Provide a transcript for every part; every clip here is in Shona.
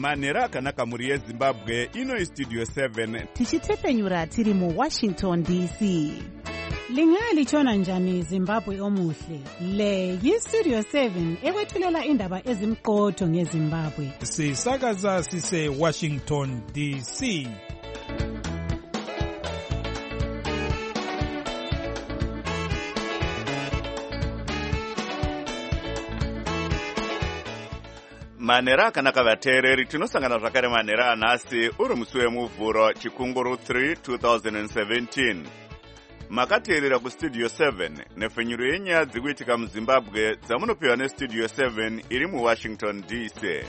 manhero akanaka mhuri yezimbabwe. Ino Studio 7 tichitsepenyura tiri muWashington DC. Lingalitshona njani Zimbabwe omuhle? Le yiStudio 7 ekwethulela indaba ezimqotho ngeZimbabwe. Sisakaza sise Washington DC. manhero akanaka vateereri, tinosangana zvakare manhero anhasi uri musi wemuvhuro chikunguru 3 2017. Makateerera kuStudio 7 nepfenyuro yenyaya dzikuitika muZimbabwe dzamunopiwa neStudio 7 iri muWashington DC.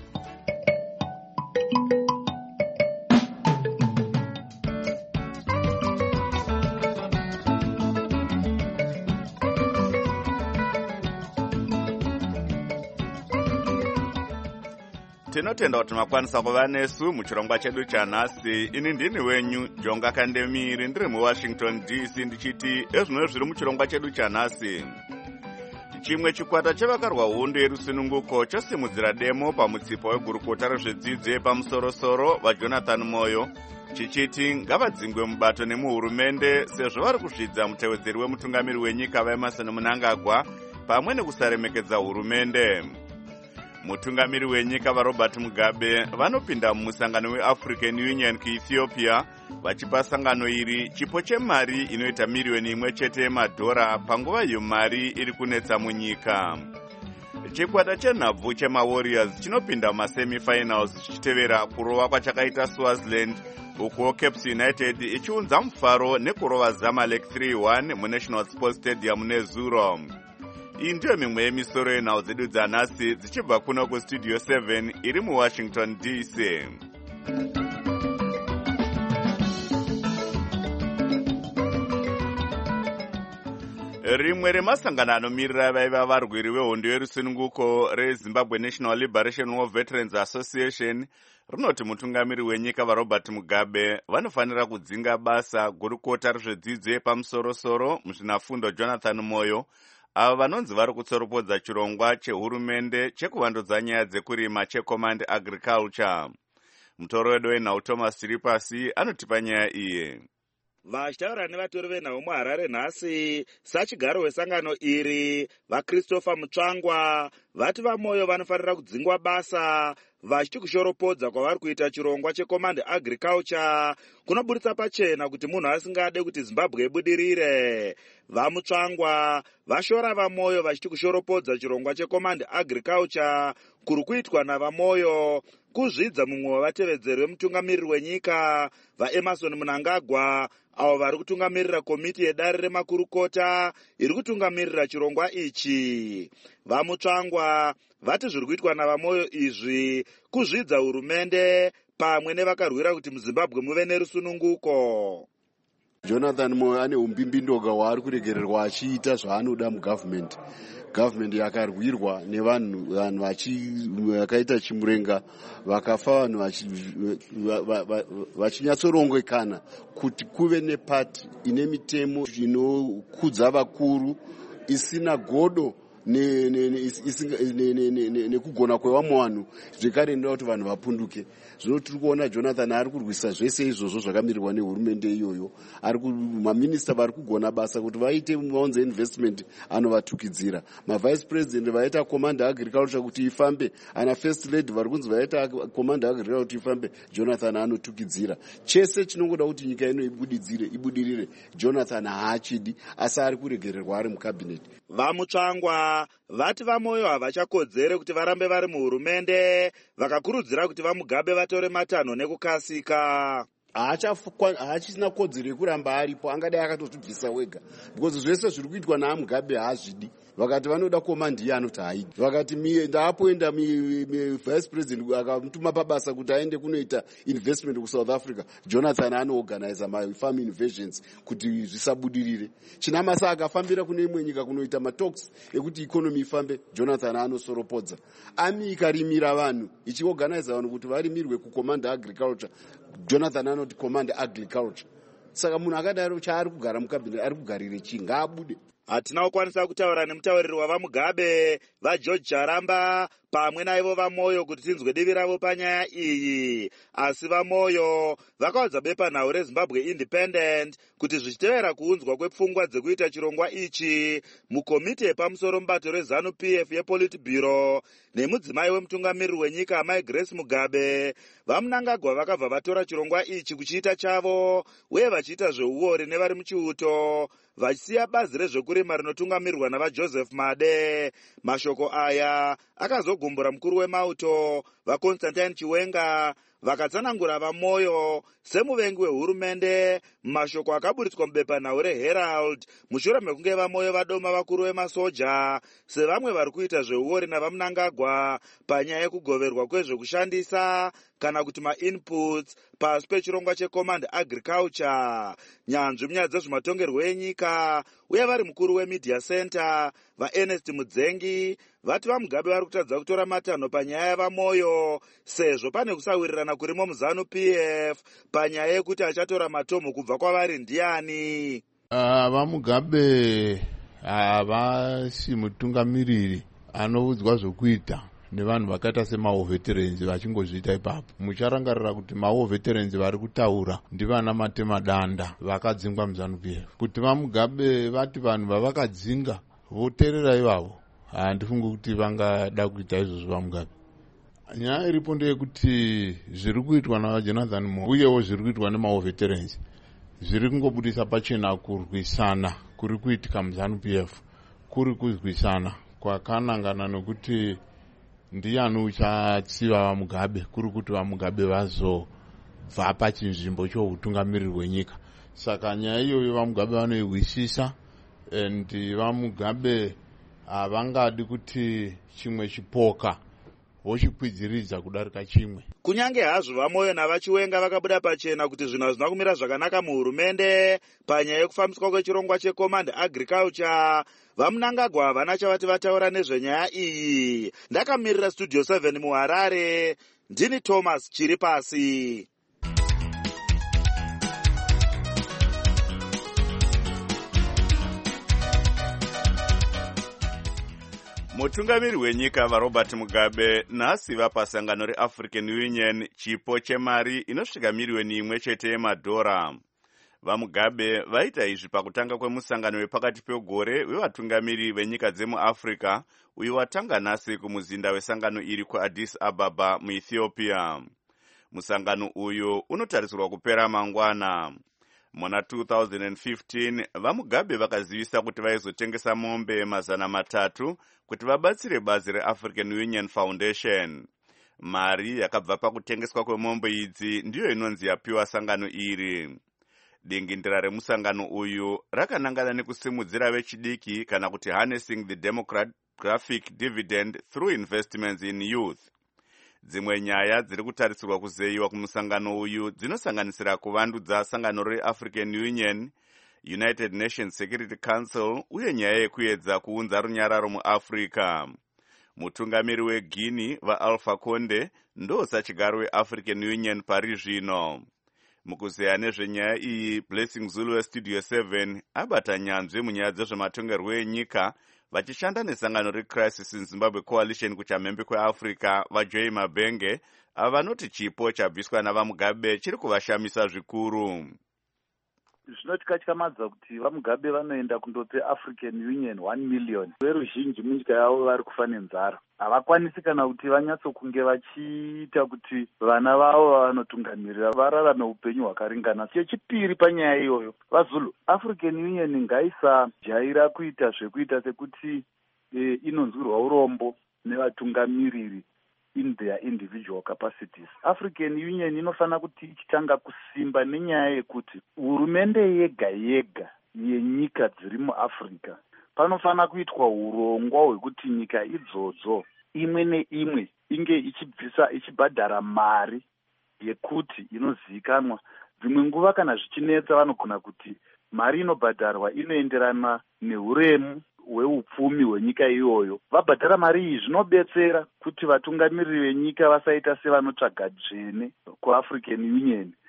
Tinotenda kuti makwanisa kuva nesu muchirongwa chedu chanhasi. Ini ndini wenyu Jonga Kandemiri, ndiri muWashington DC, ndichiti ezvino zviri muchirongwa chedu chanhasi. Chimwe chikwata chevakarwa hondo yerusununguko chosimudzira demo pamutsipa wegurukota rezvedzidzo yepamusorosoro vaJonathan Moyo, chichiti ngavadzingwe mubato nemuhurumende sezvo vari kuzvidza mutevedzeri wemutungamiri wenyika vaEmerson Mnangagwa pamwe nekusaremekedza hurumende. Mutungamiri wenyika vaRobert Mugabe vanopinda mumusangano weAfrican Union kuEthiopia vachipa sangano iri chipo chemari inoita miliyoni 1 yemadhora panguva iyo mari iri kunetsa munyika. Chikwata chenhabvu chemaWarriors chinopinda mumasemifinals chichitevera kurova kwachakaita Swaziland, uko Cape United ichiunza mufaro nekurova Zamalek 3-1 muNational Sports Stadium neZuro. Iyi ndiyo mimwe yemisoro yenhau dzedu dzanhasi dzichibva kuno kuStudio 7 iri muWashington DC. Rimwe remasangano anomirira vaiva varwiri vehondo yerusununguko reZimbabwe National Liberation War Veterans Association rinoti mutungamiri wenyika vaRobert Mugabe vanofanira kudzinga basa gurukota rezvedzidzo yepamusorosoro muzvinafundo Jonathan Moyo, ava vanonzi vari kutsoropodza chirongwa chehurumende chekuvandudza nyaya dzekurima cheCommand Agriculture. Mutoro wedu wenhau Thomas Chiripasi anotipa nyaya iyi. Vachitaura nevatori venhau muHarare nhasi sachigaro wesangano iri, vaChristopher Mutsvangwa vati vaMoyo vanofanira kudzingwa basa vachiti kushoropodza kwavari kuita chirongwa cheCommand Agriculture kunoburitsa pachena kuti munhu asingade kuti Zimbabwe ibudirire. VaMutsvangwa vashora vaMoyo vachiti kushoropodza chirongwa cheCommand Agriculture kuri kuitwa navaMoyo kuzvidza mumwe wevatevedzeri vemutungamiriri wenyika vaEmerson Mnangagwa, avo vari kutungamirira komiti yedare remakurukota iri kutungamirira chirongwa ichi. VaMutsvangwa vati zviri kuitwa navaMoyo izvi kuzvidza hurumende pamwe nevakarwira kuti muZimbabwe muve nerusununguko. Jonathan Moyo ane umbimbindoga waari kuregererwa achiita zvaanoda mugavhmendi. Gavhmendi yakarwirwa nevanhu vakaita chimurenga, vakafa vanhu vachinyatsorongekana kuti kuve nepati ine mitemo inokudza vakuru, isina godo nekugona kwevamwe vanhu zvekare inoda kuti vanhu vapunduke. Zvino tiri kuona Jonathan ari kurwisa zvese izvozvo zvakamirirwa nehurumende iyoyo. Maminista vari kugona basa kuti vaite maunze investment anovatukidzira. Mavice president vaita Command Agriculture kuti ifambe, ana first lady vari kunzi vaita Command Agriculture kuti ifambe, Jonathan anotukidzira. Chese chinongoda kuti nyika ino ibudirire, Jonathan haachidi, asi ari kuregererwa ari mucabinet. VaMutsvangwa vati vaMoyo havachakodzere kuti varambe vari muhurumende, vakakurudzira kuti vaMugabe vatore matanho nekukasika. Haachisina kodzero yekuramba aripo, angadai akatozvibvisa wega, because zvese zviri kuitwa naMugabe haazvidi. Vakati vanoda komandi iye anoti haidi. Vakati ndaapoenda vice president akamutuma pabasa kuti aende kunoita investment kuSouth Africa, Jonathan anoorganize farm invasions kuti zvisabudirire. Chinamasa akafambira kune imwe nyika kunoita matalks ekuti economy ifambe, Jonathan anosoropodza. Ami ikarimira vanhu ichiorganize vanhu kuti varimirwe kuCommand Agriculture, Jonathan anoti Command Agriculture. Saka munhu akadaro chaari kugara mukabineti ari kugarire chii? Ngaabude. Hatina kukwanisa kutaura nemutauriri wavaMugabe vaGeorge Charamba pamwe naivo vaMoyo kuti tinzwe divi ravo panyaya iyi. Asi vaMoyo vakaudza bepanhau reZimbabwe Independent kuti zvichitevera kuunzwa kwepfungwa dzekuita chirongwa ichi mukomiti yepamusoro mubato reZANU-PF yePolitburo nemudzimai wemutungamiriri wenyika Mai Grace Mugabe, vaMnangagwa vakabva vatora chirongwa ichi kuchiita chavo uye vachiita zveuori nevari muchiuto, vachisiya bazi rezvekurima rinotungamirirwa navaJoseph Made. Mashoko aya akazogumbura mukuru wemauto vaConstantine Chiwenga, vakatsanangura vaMoyo semuvengi wehurumende mumashoko akaburitswa mubepanhau reHerald mushure mekunge vaMoyo vadoma vakuru vemasoja sevamwe vari kuita zveuori navaMnangagwa panyaya yekugoverwa kwezvekushandisa kana kuti mainputs pasi pechirongwa cheCommand Agriculture. Nyanzvi munyaya dzezvematongerwo enyika uye vari mukuru weMedia Center vaErnest Mudzengi vati vaMugabe vari kutadza kutora matanho panyaya yavaMoyo sezvo pane kusawirirana kurimo muZANU-PF panyaya yekuti achatora matomho kubva kwavari ndiani. VaMugabe havasi mutungamiriri anoudzwa zvokuita nevanhu vakaita semao veterans vachingozviita ipapo. Mucharangarira kuti mao veterans vari kutaura ndivana Matema Danda vakadzingwa muZANU-PF. Kuti vaMugabe vati vanhu vavakadzinga voteerera ivavo, handifungi kuti vangada kuita izvozvo vaMugabe. Nyaya iripo ndeyekuti zviri kuitwa navaJonathan Moyo uyewo zviri kuitwa nemao veterans zviri kungobudisa pachena kurwisana kuri kuitika muZANU-PF, kuri kurwisana kwakanangana nokuti ndiani uchatsiva vaMugabe, kuri kuti vaMugabe vazobva pachinzvimbo choutungamiriri hwenyika. Saka nyaya iyoyo vaMugabe vanoihwisisa, and vaMugabe havangadi kuti chimwe chipoka vochikwidziridza kudarika chimwe. Kunyange hazvo vaMoyo navaChiwenga vakabuda pachena kuti zvinhu hazvina kumira zvakanaka muhurumende panyaya yekufambiswa kwechirongwa cheCommand Agriculture, vaMnangagwa havana chavati vataura nezvenyaya iyi. Ndakamirira Studio 7 muHarare, ndini Thomas Chiripasi. Mutungamiri wenyika vaRobert Mugabe nhasi vapasangano reAfrican Union chipo chemari inosvika miriyoni 1 yemadhora. VaMugabe vaita izvi pakutanga kwemusangano wepakati pegore wevatungamiri venyika dzemuAfrica uyo watanga nhasi kumuzinda wesangano iri kuAddis Ababa muEthiopia. Musangano uyu unotarisirwa kupera mangwana. Muna 2015 vaMugabe vakazivisa kuti vaizotengesa mombe 300 kuti vabatsire bazi reAfrican Union Foundation. Mari yakabva pakutengeswa kwemombe idzi ndiyo inonzi yapiwa sangano iri. Dingindira remusangano uyu rakanangana nekusimudzira vechidiki kana kuti harnessing the demographic dividend through investments in youth. Dzimwe nyaya dziri kutarisirwa kuzeyiwa kumusangano uyu dzinosanganisira kuvandudza sangano reAfrican Union, United Nations Security Council uye nyaya yekuedza kuunza runyararo muAfrica. Mutungamiri weGuinea vaAlpha Conde ndosachigaro weAfrican Union pari zvino. Mukuzeya nezvenyaya iyi, Blessing Zulu weStudio 7 abata nyanzvi munyaya dzezvematongerwo enyika vachishanda nesangano reCrisis in Zimbabwe Coalition kuchamhembe kweAfrica vaJoy Mabenge avanoti chipo chabviswa navaMugabe chiri kuvashamisa zvikuru. Zvinotikatyamadza kuti vaMugabe vanoenda kundope African Union 1 million. Veruzhinji munyika yavo vari kufa nenzara. Havakwanisi kana kuti vanyatsokunge vachiita kuti vana vavo vanotungamirira vararame upenyu hwakaringana. Chechipiri panyaya iyoyo, vaZulu, African Union ngaisajaira kuita zvekuita sekuti inonzwirwa urombo nevatungamiriri in their individual capacities. African Union inofana kuti ichitanga kusimba nenyaya yekuti hurumende yega yega yenyika dziri muAfrica panofana kuitwa urongwa hwekuti nyika idzodzo imwe neimwe inge ichibhadhara mari yekuti inozivikanwa. Dzimwe nguva kana zvichinetsa vanogona kuti mari inobhadharwa inoenderana nehuremu hweupfumi hwenyika iyoyo. Vabhadhara mari iyi zvinobetsera kuti vatungamiriri venyika vasaita sevanotsvaga dzvene kuAfrican Union.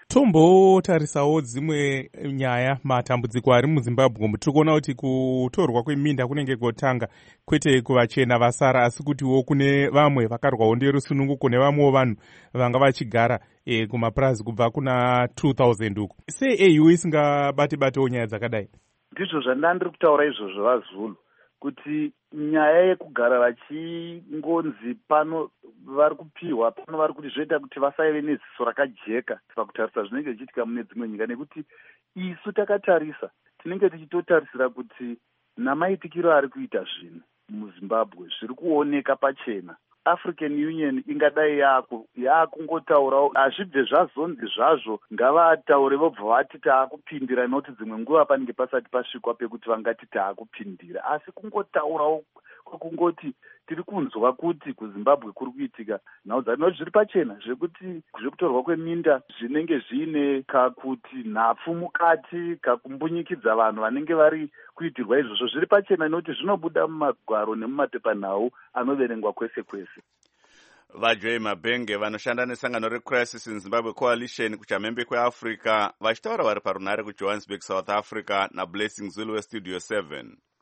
Tombotarisawo dzimwe nyaya, matambudziko ari muZimbabwe. Tiri kuona kuti kutorwa kweminda kunenge kotanga kwete kuvachena vasara, asi kutiwo kune vamwe vakarwawo nderusununguko nevamwewo vanhu vanga vachigara kumapurazi kubva kuna 2000 uko. Sei AU isingabate-batewo nyaya dzakadai? Ndizvo zvandandiri kutaura izvozvo vaZulu, kuti nyaya yekugara vachingonzi pano vari kupiwa pano vari kuti zvoita kuti vasaive neziso rakajeka pakutarisa zvinenge zvichiitika mune dzimwe nyika, nekuti isu takatarisa tinenge tichitotarisira kuti namaitikiro ari kuita zvinhu muZimbabwe zviri kuoneka pachena. African Union ingadai yakungotaurawo, hazvibve zvazonzi zvazvo ngavataure vobva vati taakupindira, nekuti dzimwe nguva panenge pasati pasvikwa pekuti vangati taakupindira, asi kungotaurawo kwekungoti tiri kunzwa kuti kuZimbabwe kuri kuitika nhau dzari, noti zviri pachena zvekuti zvekutorwa kweminda zvinenge zviine kakuti nhapfu mukati kakumbunyikidza vanhu vanenge vari kuitirwa izvozvo zviri pachena, nekuti zvinobuda mumagwaro nemumapepanhau anoverengwa kwese kwese. vaJoy Mabhenge vanoshanda nesangano reCrisis in Zimbabwe Coalition kuchamhembe kweAfrica vachitaura vari parunare kuJohannesburg, South Africa naBlessing Zulu weStudio 7.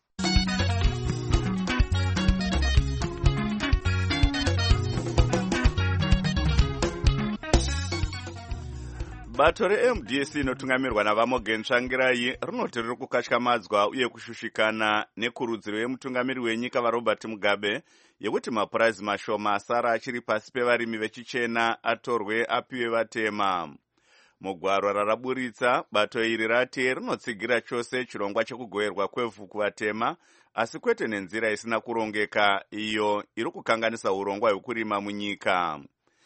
Bato reMDC inotungamirwa naVamogen Tsvangirai rinoti riri kukatyamadzwa uye kushushikana nekurudziro yemutungamiri wenyika vaRobert Mugabe yekuti mapurazi mashoma asara achiri pasi pevarimi vechichena atorwe apiwe vatema. Mugwaro raraburitsa, bato iri rati rinotsigira chose chirongwa chekugoverwa kwevhu kuvatema, asi kwete nenzira isina kurongeka iyo iri kukanganisa urongwa hwekurima munyika.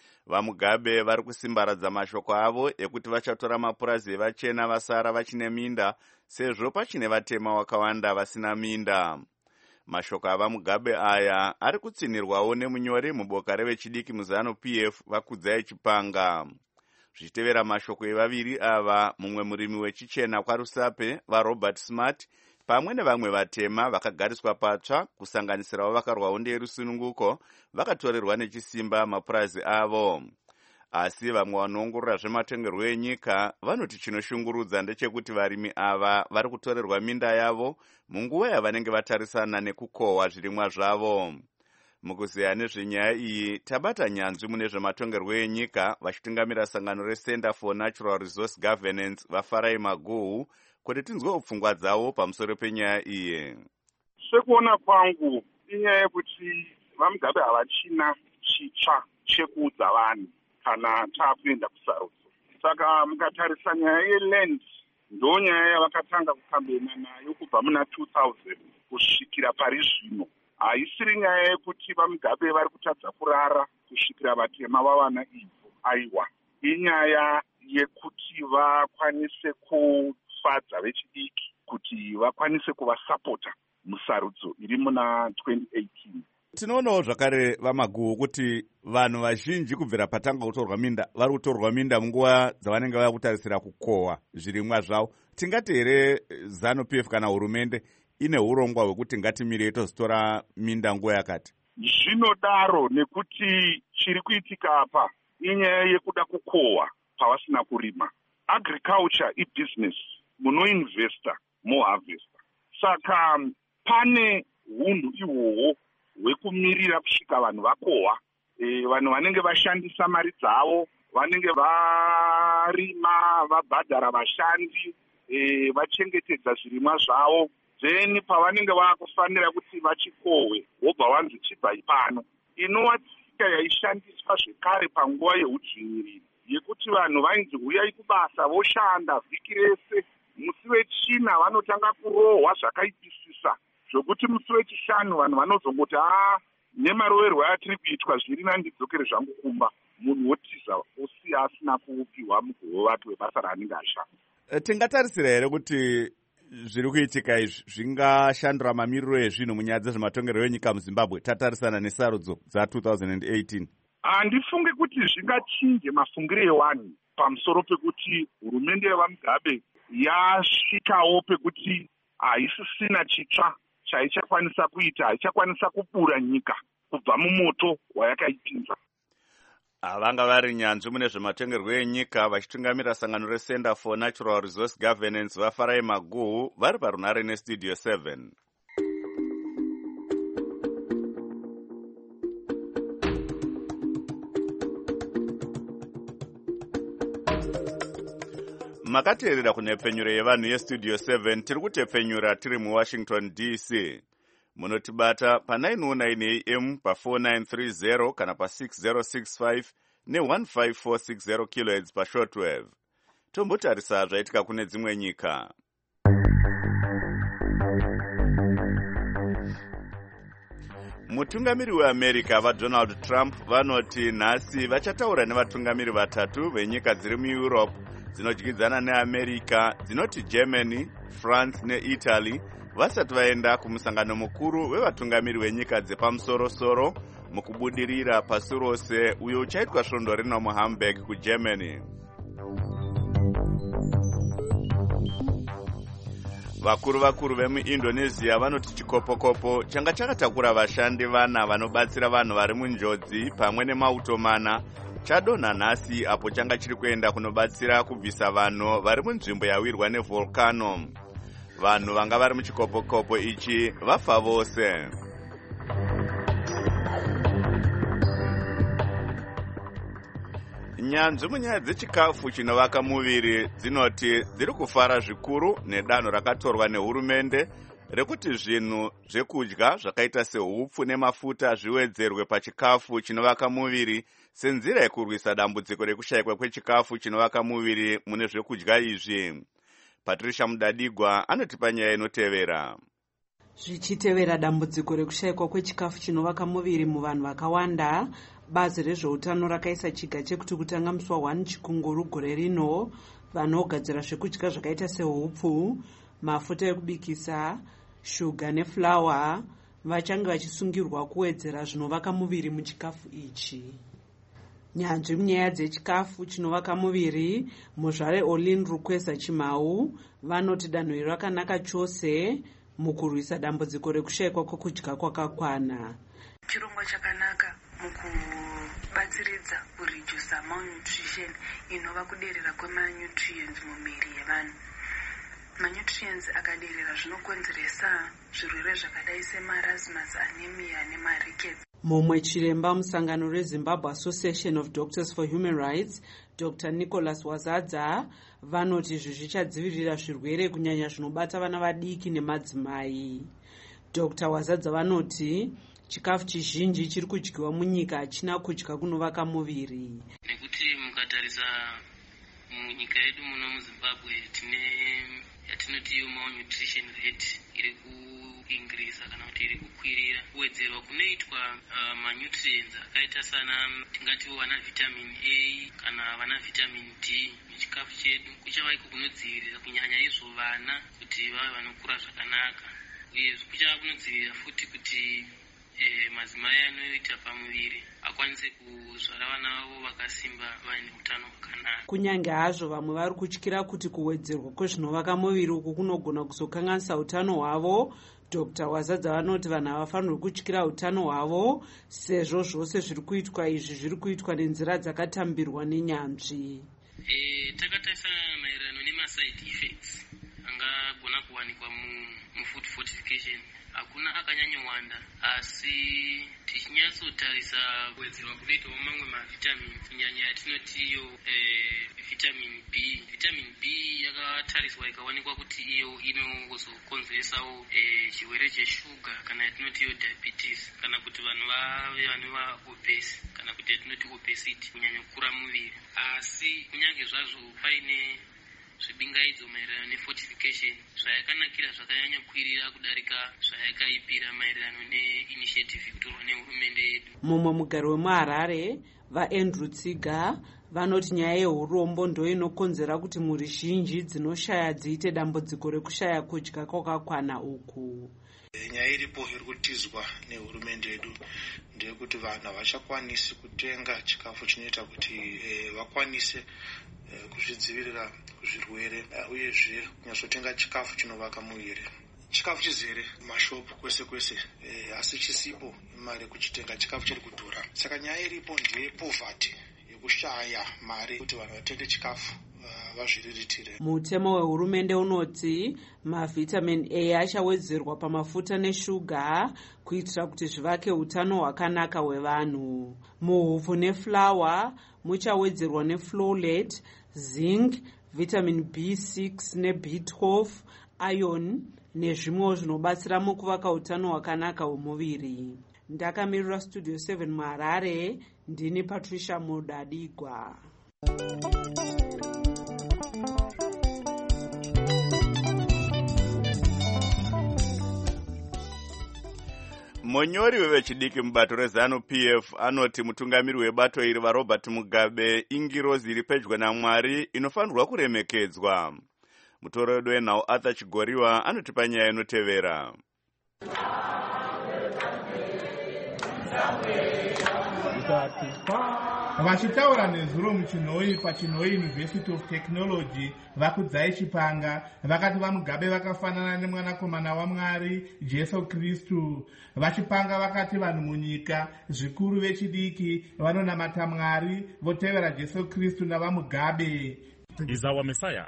VaMugabe vari kusimbaradza mashoko avo ekuti vachatora mapurazi evachena vasara vachine minda, sezvo pachine vatema wakawanda vasina minda. Mashoko avaMugabe aya ari kutsinirwawo nemunyori muboka revechidiki muzano PF Vakudzai Chipanga. Zvichitevera mashoko evaviri ava, mumwe murimi wechichena kwaRusape vaRobert Smart pamwe nevamwe vatema vakagariswa patsva kusanganisirawo vakarwawo nderusununguko vakatorerwa nechisimba mapurazi avo. Asi vamwe vanoongorora zvematongerwo enyika vanoti chinoshungurudza ndechekuti varimi ava vari kutorerwa minda yavo munguva yavanenge vatarisana nekukohwa zvirimwa zvavo. Mukuzeya nezvenyaya iyi tabata nyanzvi mune zvematongerwo enyika vachitungamira sangano reCenter for Natural Resource Governance vaFarai Maguhu kuti tinzwe pfungwa dzavo pamusoro penyaya iyi. Sekuona kwangu inyaya yekuti vaMugabe havachina chitsva chekuudza vanhu kana taakuenda kusarudzo. Saka mukatarisa nyaya yeland ndo nyaya yavakatanga kukambena nayo kubva muna 2000 kusvikira pari zvino. Haisiri nyaya yekuti vaMugabe vari kutadza kurara kusvikira vatema vawana ivhu, aiwa. Inyaya yekuti vakwanise kufadza vechidiki kuti vakwanise kuvasapota musarudzo iri muna 2018. Tinoonawo zvakare vaMaguhu kuti vanhu vazhinji kubvira patanga kutorwa minda vari kutorwa minda munguva dzavanenge vava kutarisira kukohwa zvirimwa zvavo. Tingati here zanu PF kana hurumende ine urongwa hwekuti ngatimire tozitora minda nguva yakati? Zvinodaro nekuti chiri kuitika apa inyaya yekuda kukohwa pavasina kurima. Agriculture ibusiness, munoinvesta moharvesta. Saka pane hunhu ihwohwo hwekumirira kusvika vanhu vakohwa, vanhu vanenge vashandisa mari dzavo, vanenge varima, vabhadhara vashandi, vachengetedza zvirimwa zvavo, then pavanenge vakufanira kuti vachikohwe wobva wanzi chibai pano. Inowatsika yaishandiswa zvekare panguva yeudzvinyiriri yekuti vanhu vainzi huyai kubasa voshanda vhiki rese, musi wechina vanotanga kurohwa zvakaipisisa zvokuti musi wechishanu vanhu vanozongoti nemaroverwo atiri kuitwa zviri nandidzokere zvangu kumba, munhu wotiza osiya asina kupiwa mugove wake webasa raanenge ashanda. Tingatarisira here kuti zviri kuitika izvi zvingashandura mamiriro ezvinhu munyaya dzezvematongerwo enyika muZimbabwe tatarisana nesarudzo dza2018? Handifunge kuti zvingachinje mafungiro evanhu pamusoro pekuti hurumende yevaMugabe yasvikawo pekuti haisisina chitsva chaichakwanisa kuita, haichakwanisa kubura nyika kubva mumoto wayakaipinza. Vanga vari nyanzvi mune zvematongerwo enyika vachitungamira sangano reCenter for Natural Resource Governance vaFarai Maguhu vari parunare neStudio 7. Makateerera kunhepfenyuro yevanhu yeStudio 7 tiri kutepfenyura tiri muWashington DC. Munotibata pa909 AM pa4930 kana pa6065 ne15460 kHz pashortwave. Tombotarisa zvaitika kune dzimwe nyika. Mutungamiri weAmerica vaDonald Trump vanoti nhasi vachataura nevatungamiri vatatu venyika dziri muEurope dzinodyidzana neAmerica dzinoti Germany, France neItaly vasati vaenda kumusangano mukuru wevatungamiri wenyika dzepamusoro-soro mukubudirira pasi rose uyo uchaitwa svondo rino muHamburg kuGermany. Vakuru vemuIndonesia vanoti chikopokopo changa chakatakura vashandi vana vanobatsira vanhu vari munjodzi pamwe nemauto mana chadonha nhasi apo changa chiri kuenda kunobatsira kubvisa vanhu vari munzvimbo yawirwa nevolcano. Vanhu vanga vari muchikopokopo ichi vafa vose. Nyanzvi munyaya dzechikafu chinovaka muviri dzinoti dziri kufara zvikuru nedanho rakatorwa nehurumende rekuti zvinhu zvekudya zvakaita sehupfu nemafuta zviwedzerwe pachikafu chinovaka muviri senzira yekurwisa dambudziko rekushayikwa kwechikafu chinovaka muviri mune zvekudya izvi. Patricia Mudadigwa anotipa nyaya inotevera. Zvichitevera dambudziko rekushayikwa kwechikafu chinovaka muviri muvanhu vakawanda, bazi rezveutano rakaisa chiga chekuti kutanga musi wa1 Chikunguru gore rino vanogadzira zvekudya zvakaita sehupfu, mafuta ekubikisa, shuga neflawa vachange vachisungirwa kuwedzera zvinovaka muviri muchikafu ichi. Nyanzvi munyaya dzechikafu chinovaka muviri muzvare Olin Rukweza Chimau vanoti danho iri rakanaka chose mukurwisa dambudziko rekushayikwa kwekudya kwakakwana. Chirongwa chakanaka mukubatsiridza kuredusa malnutrition inova kuderera kwemanutrients mumiri yevanhu. Manutrients akaderera zvinokonzeresa zvirwere zvakadai semarasmus, anemia nemarickets. Mumwe chiremba musangano reZimbabwe Association of Doctors for Human Rights, Dr. Nicholas Wazadza vanoti izvi zvichadzivirira zvirwere kunyanya zvinobata vana vadiki nemadzimai. Dr. Wazadza vanoti chikafu chizhinji chiri kudyiwa munyika hachina kudya kunovaka muviri. Nekuti mukatarisa munyika yedu muno muZimbabwe tine yatinoti iyo malnutrition rate iri kuingrisa kana kuti iri kukwirira. Kuwedzerwa kunoitwa manutrients akaita sana tingati vana vitamin A kana vana vitamin D muchikafu chedu kuchavaiko kunodzivirira kunyanya izvo vana kuti vave vanokura zvakanaka, uye kuchava kunodzivirira futi kuti madzimai anoita pamuviri akwanise kuzvara vana vavo vakasimba vaine utano hwakanaka. Kunyange hazvo vamwe vari kutyira kuti kuwedzerwa kwezvinovaka muviri uku kunogona kuzokanganisa utano hwavo, Dr. Wazadza vanoti vanhu havafanirwi kutyira utano hwavo sezvo zvose zviri kuitwa izvi zviri kuitwa nenzira dzakatambirwa nenyanzvi. Takatarisana maererano nemaside effects angagona kuwanikwa mufood fortification hakuna akanyanyowanda, asi tichinyatsotarisa kuwedzerwa kunoitwa mamwe mavitamin kunyanya yatinoti iyo vitamin B. Vitamin B yakatariswa ikawanikwa kuti iyo inozokonzeresawo chirwere cheshuga kana yatinoti iyo diabetes, kana kuti vanhu vave vanova obese kana kuti yatinoti obesity, kunyanya kukura muviri. Asi kunyange zvazvo paine zvibingaidzo maererano nefortification zvayakanakira zvakanyanya kwirira kudarika zvayakaipira maererano neinitiative kutorwa nehurumende yedu. Mumwe mugari wemuHarare vaAndrew Tsiga vanoti nyaya yeurombo ndo inokonzera kuti mhuri zhinji dzinoshaya dziite dambudziko rekushaya kudya kwakakwana uku. Nyaya iripo iri kutizwa nehurumende yedu ndeyekuti vanhu havachakwanisi kutenga chikafu chinoita kuti vakwanise kuzvidzivirira zvirwere, uyezve kunyatsotenga chikafu chinovaka muviri. Chikafu chizere mashopu kwese kwese, asi chisipo mari kuchitenga chikafu chiri kudhura. Saka nyaya iripo ndeye poverty, ngekushaya mari kuti vanhu vatenge chikafu vazviriritire. Mutemo wehurumende unoti mavitamin A achawedzerwa pamafuta neshuga kuitira kuti zvivake utano hwakanaka hwevanhu. Muhupfu neflawa muchawedzerwa nefolate, zinc, vitamin B6 neB12, iron nezvimwewo zvinobatsira mukuvaka utano hwakanaka hwemuviri. Ndakamirira Studio 7 muHarare, ndini Patricia Mudadigwa. Monyori wevechidiki mubato reZANU-PF anoti mutungamiri webato iri vaRobert Mugabe ingirozi iri pedyo naMwari inofanirwa kuremekedzwa. Mutoredo wenhau Arthur Chigoriwa anotipa nyaya inotevera. Vachitaura nezuro muChinoi paChinoi University of Technology, vakudzai Chipanga vakati vaMugabe vakafanana nemwanakomana waMwari Jesu Kristu. Vachipanga vakati vanhu munyika zvikuru vechidiki vanonamata Mwari votevera Jesu Kristu navaMugabe. He's our Messiah.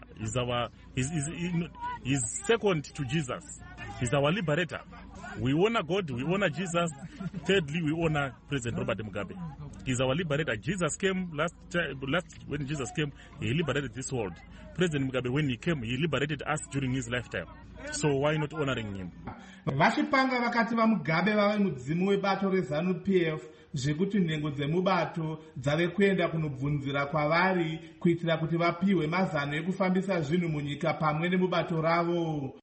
He's second to Jesus. He's our liberator. We honor God, we honor Jesus. Thirdly, we honor President Robert Mugabe. He's our liberator. Jesus came last when Jesus came, he liberated this world. President Mugabe, when he came, he liberated us during his lifetime. So why not honoring him? Vachipanga vakati vaMugabe vave mudzimu webato reZANU-PF zvekuti nhengo dzemubato dzave kuenda kunobvunzira kwavari kuitira kuti vapiwe mazano ekufambisa zvinhu munyika pamwe nemubato ravo.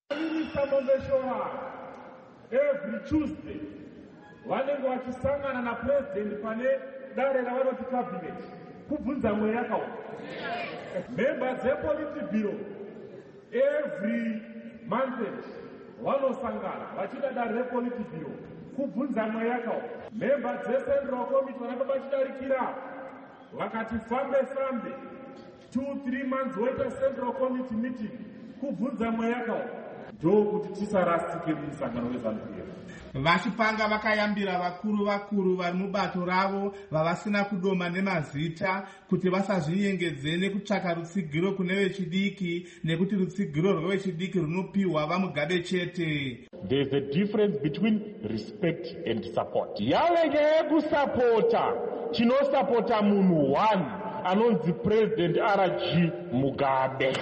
Every Tuesday vanenge vachisangana napresident pane dare ravanoti cabinet kubvunza mweya yakaoma. Members epolity bureau every month vanosangana vachida dare repolity bureau kubvunza mweya yakaoma. Members ecentral committee vanenge vachidarikira vakati fambe 2-3 months voita central committee meeting kubvunza mweya yakaoma. Ndokuti tisarasike mumusangano weZANU-PF. Vachipanga vakayambira vakuru vari mubato ravo vavasina kudoma nemazita kuti vasazvinyengedze nekutsvaka rutsigiro kune vechidiki nekuti rutsigiro rwevechidiki runopiwa vaMugabe chete. There's a difference between respect and support. Yave yekusapota chinosapota munhu one anonzi President RG Mugabe.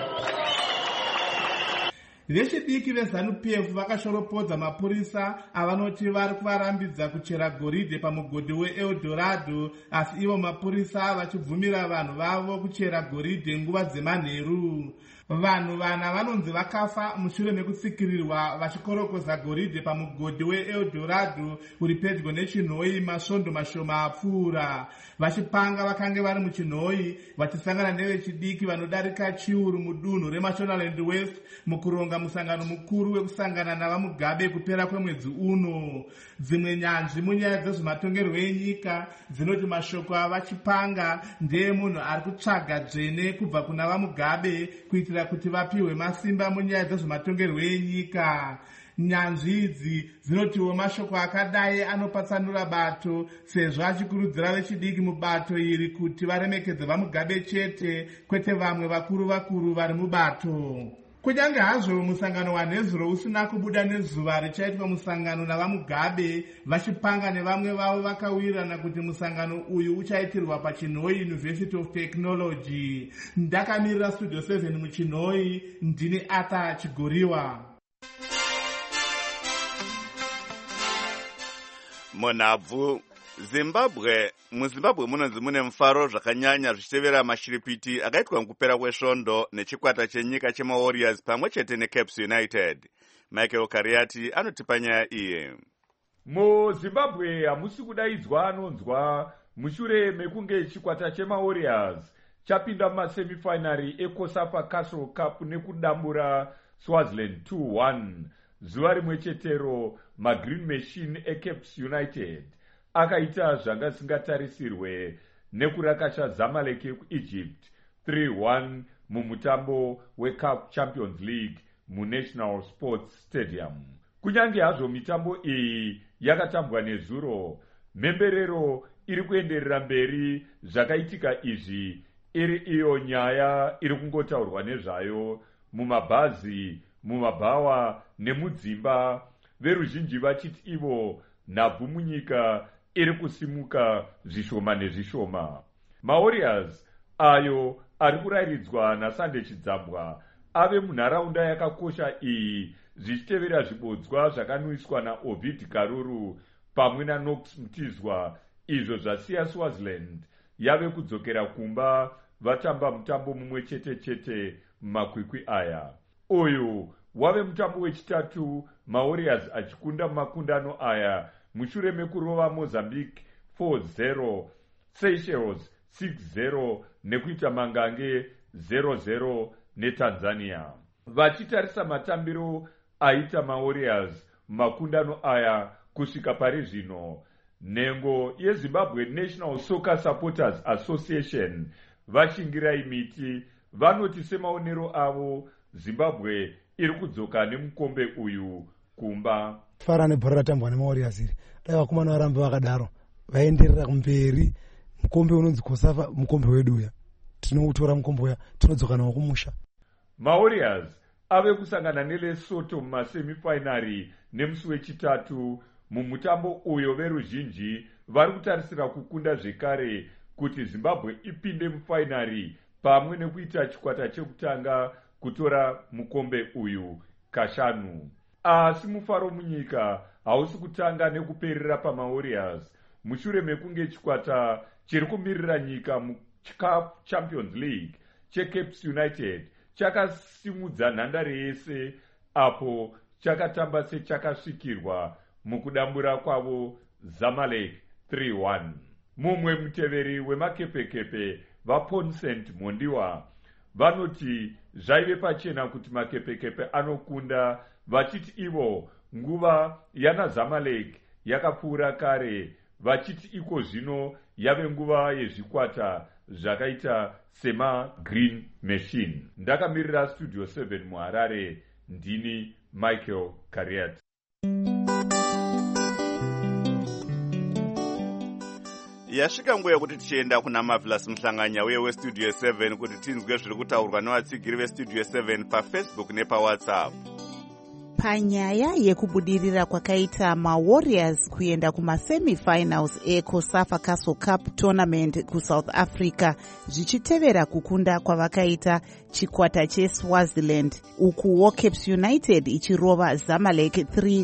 Vechidiki veZANU-PF vakashoropodza mapurisa avanoti vari kuvarambidza kuchera goridhe pamugodhi weEldorado, asi ivo mapurisa vachibvumira vanhu vavo kuchera goridhe nguva dzemanheru. Vanhu vana vanonzi vakafa mushure mekutsikirirwa vachikorokoza goridhe pamugodhi weEldorado uri pedyo neChinhoi masvondo mashoma apfuura. Vachipanga vakange vari muChinhoi vachisangana nevechidiki vanodarika chiuru mudunhu reMashonaland West mukuronga musangano mukuru wekusangana navaMugabe kupera kwemwedzi uno. Dzimwe nyanzvi munyaya dzezvematongerwo enyika dzinoti mashoko avachipanga ndeemunhu ari kutsvaga dzvene kubva kuna vaMugabe kuitira kuti vapiwe masimba munyaya dzezvematongerwo enyika. Nyanzvi idzi dzinotiwo mashoko akadai anopatsanura bato sezvo achikurudzira vechidiki mubato iri kuti varemekedze vaMugabe chete kwete vamwe vakuru vari mubato. Kunyange hazvo musangano waNhezuro usina kubuda nezuva richaitwa musangano navaMugabe, vachipanga nevamwe vavo vakawirirana kuti musangano uyu uchaitirwa paChinhoi University of Technology. Ndakamirira Studio 7 muChinhoi, ndini Arthur Chigoriwa. Monabvu muZimbabwe munonzi mune mufaro zvakanyanya zvichitevera mashiripiti akaitwa mukupera kwesvondo nechikwata chenyika chemaWarriors pamwe chete neCaps United. Michael Kariati anotipa nyaya iye. MuZimbabwe hamusi kudaidzwa anonzwa mushure mekunge chikwata chemaWarriors chapinda mumasemifinari eCOSAFA Castle Cup nekudambura Swaziland 2-1. Zuva rimwe chetero maGreen Machine eCaps United akaita zvanga singatarisirwe nekurakasha Zamalek yekuEgypt 3-1 mumutambo weCAF Champions League muNational Sports Stadium. Kunyange hazvo mitambo iyi yakatambwa nezuro, mhemberero iri kuenderera mberi zvakaitika izvi iri iyo nyaya iri kungotaurwa nezvayo mumabhazi, mumabhawa nemudzimba, veruzhinji vachiti ivo nhabvu munyika iri kusimuka zvishoma nezvishoma. MaWarriors ayo ari kuraridzwa naSunday Chidzambwa ave munharaunda yakakosha iyi zvichitevera zvibodzwa zvakanwiswa naOvid Karuru pamwe naNox Mtizwa, izvo zvasiya Swaziland yave kudzokera kumba vatamba mutambo mumwe chete chete mumakwikwi aya. Uyu wave mutambo wechitatu MaWarriors achikunda mumakundano aya mushure mekurova Mozambique 4-0, Seychelles 6-0 nekuita mangange 0-0 neTanzania. Vachitarisa matambiro aita MaWarriors mumakundano aya kusvika pari zvino, nhengo yeZimbabwe National Soccer Supporters Association vashingirai miti vanoti semaonero avo Zimbabwe iri kudzoka nemukombe uyu kumba. Fara nebhora ratambwa neMaWarriors iri dai vakomana varambe vakadaro vaenderera kumberi, mukombe unonzi Kosafa mukombe wedu uya tinoutora mukombe uya tinodzoka nawo kumusha. MaWarriors ave kusangana neLesotho mumasemifinari nemusi wechitatu. Mumutambo uyo veruzhinji vari kutarisira kukunda zvekare kuti Zimbabwe ipinde mufainari pamwe nekuita chikwata chekutanga kutora mukombe uyu kashanu. Asi mufaro munyika hausi kutanga nekuperera paMaWarriors mushure mekunge chikwata chiri kumirira nyika muCAF Champions League cheCapes United chakasimudza nhandare yese apo chakatamba sechakasvikirwa mukudambura kwavo Zamalek 3-1. Mumwe muteveri wemakepekepe vaPonsent Mondiwa vanoti zvaive pachena kuti makepekepe anokunda, vachiti ivo nguva yana Zamalek yakapfuura kare, vachiti iko zvino yave nguva yezvikwata zvakaita sema Green Machine. Ndakamirira Studio 7 muHarare, ndini Michael Kariat. Yasvika nguva yekuti tichienda kuna Marvelous Muhlanganya uye weStudio 7 kuti tinzwe zviri kutaurwa nevatsigiri veStudio 7 paFacebook nepaWhatsApp. Panyaya yekubudirira kwakaita MaWarriors kuenda kumasemifinals eCOSAFA Castle Cup Tournament kuSouth Africa zvichitevera kukunda kwavakaita chikwata cheSwaziland, ukuwo Capes United ichirova Zamalek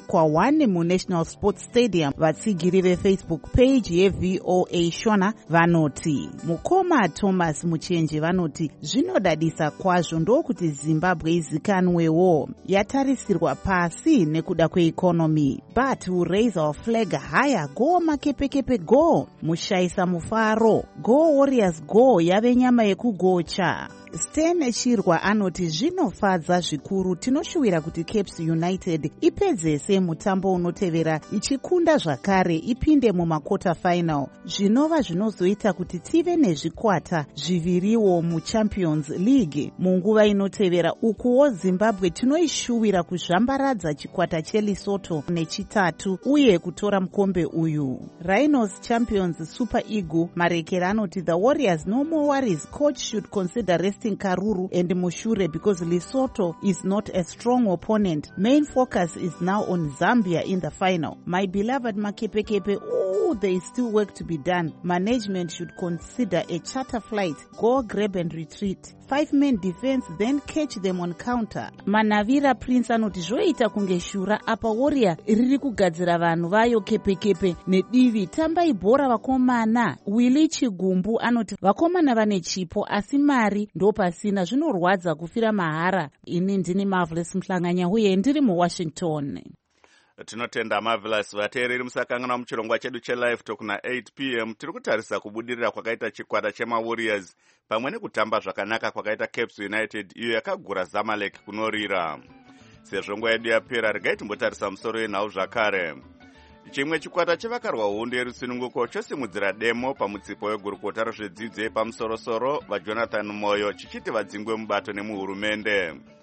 3-1 muNational Sports Stadium. Vatsigiri veFacebook page yeVOA Shona vanoti, Mukoma Thomas Muchenje vanoti zvinodadisa kwazvo ndokuti Zimbabwe izikanwewo, yatarisirwa pasi nekuda kweeconomy, but we raise our flag higher. Go makepekepe go, mushaisa mufaro, go Warriors go, yave nyama yekugocha. Sten Chirwa anoti zvinofadza zvikuru, tinoshuwira kuti Capes United ipedzese mutambo unotevera ichikunda zvakare ipinde mumakota final, zvinova zvinozoita kuti tive nezvikwata zviviriwo muChampions League munguva inotevera. Ukuwo Zimbabwe tinoishuwira kuzvambaradza chikwata cheLesotho nechitatu uye kutora mukombe uyu. Rhinos Champions Super Eagle Marekera anoti the Warriors no more worries, coach should consider resting Karuru and Mushure because Lesotho is not a strong opponent. Main focus is now on Zambia in the final. My beloved Makepekepe, there is still work to be done. Management should consider a charter flight, go grab and retreat. 5-man defense, then catch them on counter. Manavira Prince anoti zvoita kunge shura apa Warrior riri kugadzira vanhu vayo kepekepe nedivi, tambai bhora vakomana. Willy Chigumbu anoti vakomana vane chipo asi mari ndopasina, zvinorwadza kufira mahara. Ini ndini Marvelous Muhlanganya uye ndiri muWashington. Tinotenda Marvelous. Vateereri musakangana muchirongwa chedu chelive talk na 8 p.m. tiri kutarisa kubudirira kwakaita chikwata chemaWarriors pamwe nekutamba zvakanaka kwakaita Capes United iyo yakagura Zamalek kunorira. Sezvo nguva yedu yapera, regai timbotarisa musoro yenhau zvakare. Chimwe chikwata chevakarwa hondo yerusununguko chosimudzira demo pamutsipo wegurukota rezvedzidzo yepamusoro-soro vaJonathan Moyo chichiti vadzingwe mubato nemuhurumende.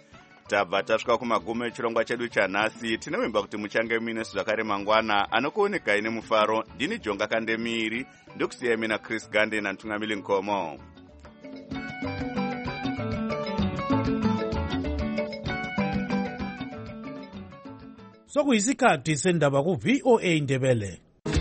tabva tasvika kumagumo echirongwa chedu chanhasi. Tinovimba kuti muchange mine zvakare mangwana anokuonekai nemufaro. Ndini Jonga Kandemiri, ndokusiyai mina Chris Gande naNtungamili Nkomo. Sokuyisikhathi sendaba ku-VOA Ndebele.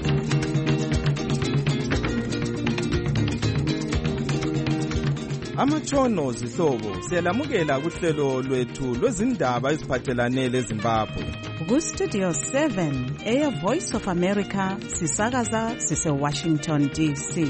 Amatshono zihlobo siyalamukela kuhlelo lwethu lwezindaba eziphathelane leZimbabwe. Ku-Studio 7 Air Voice of America sisakaza sise-Washington DC.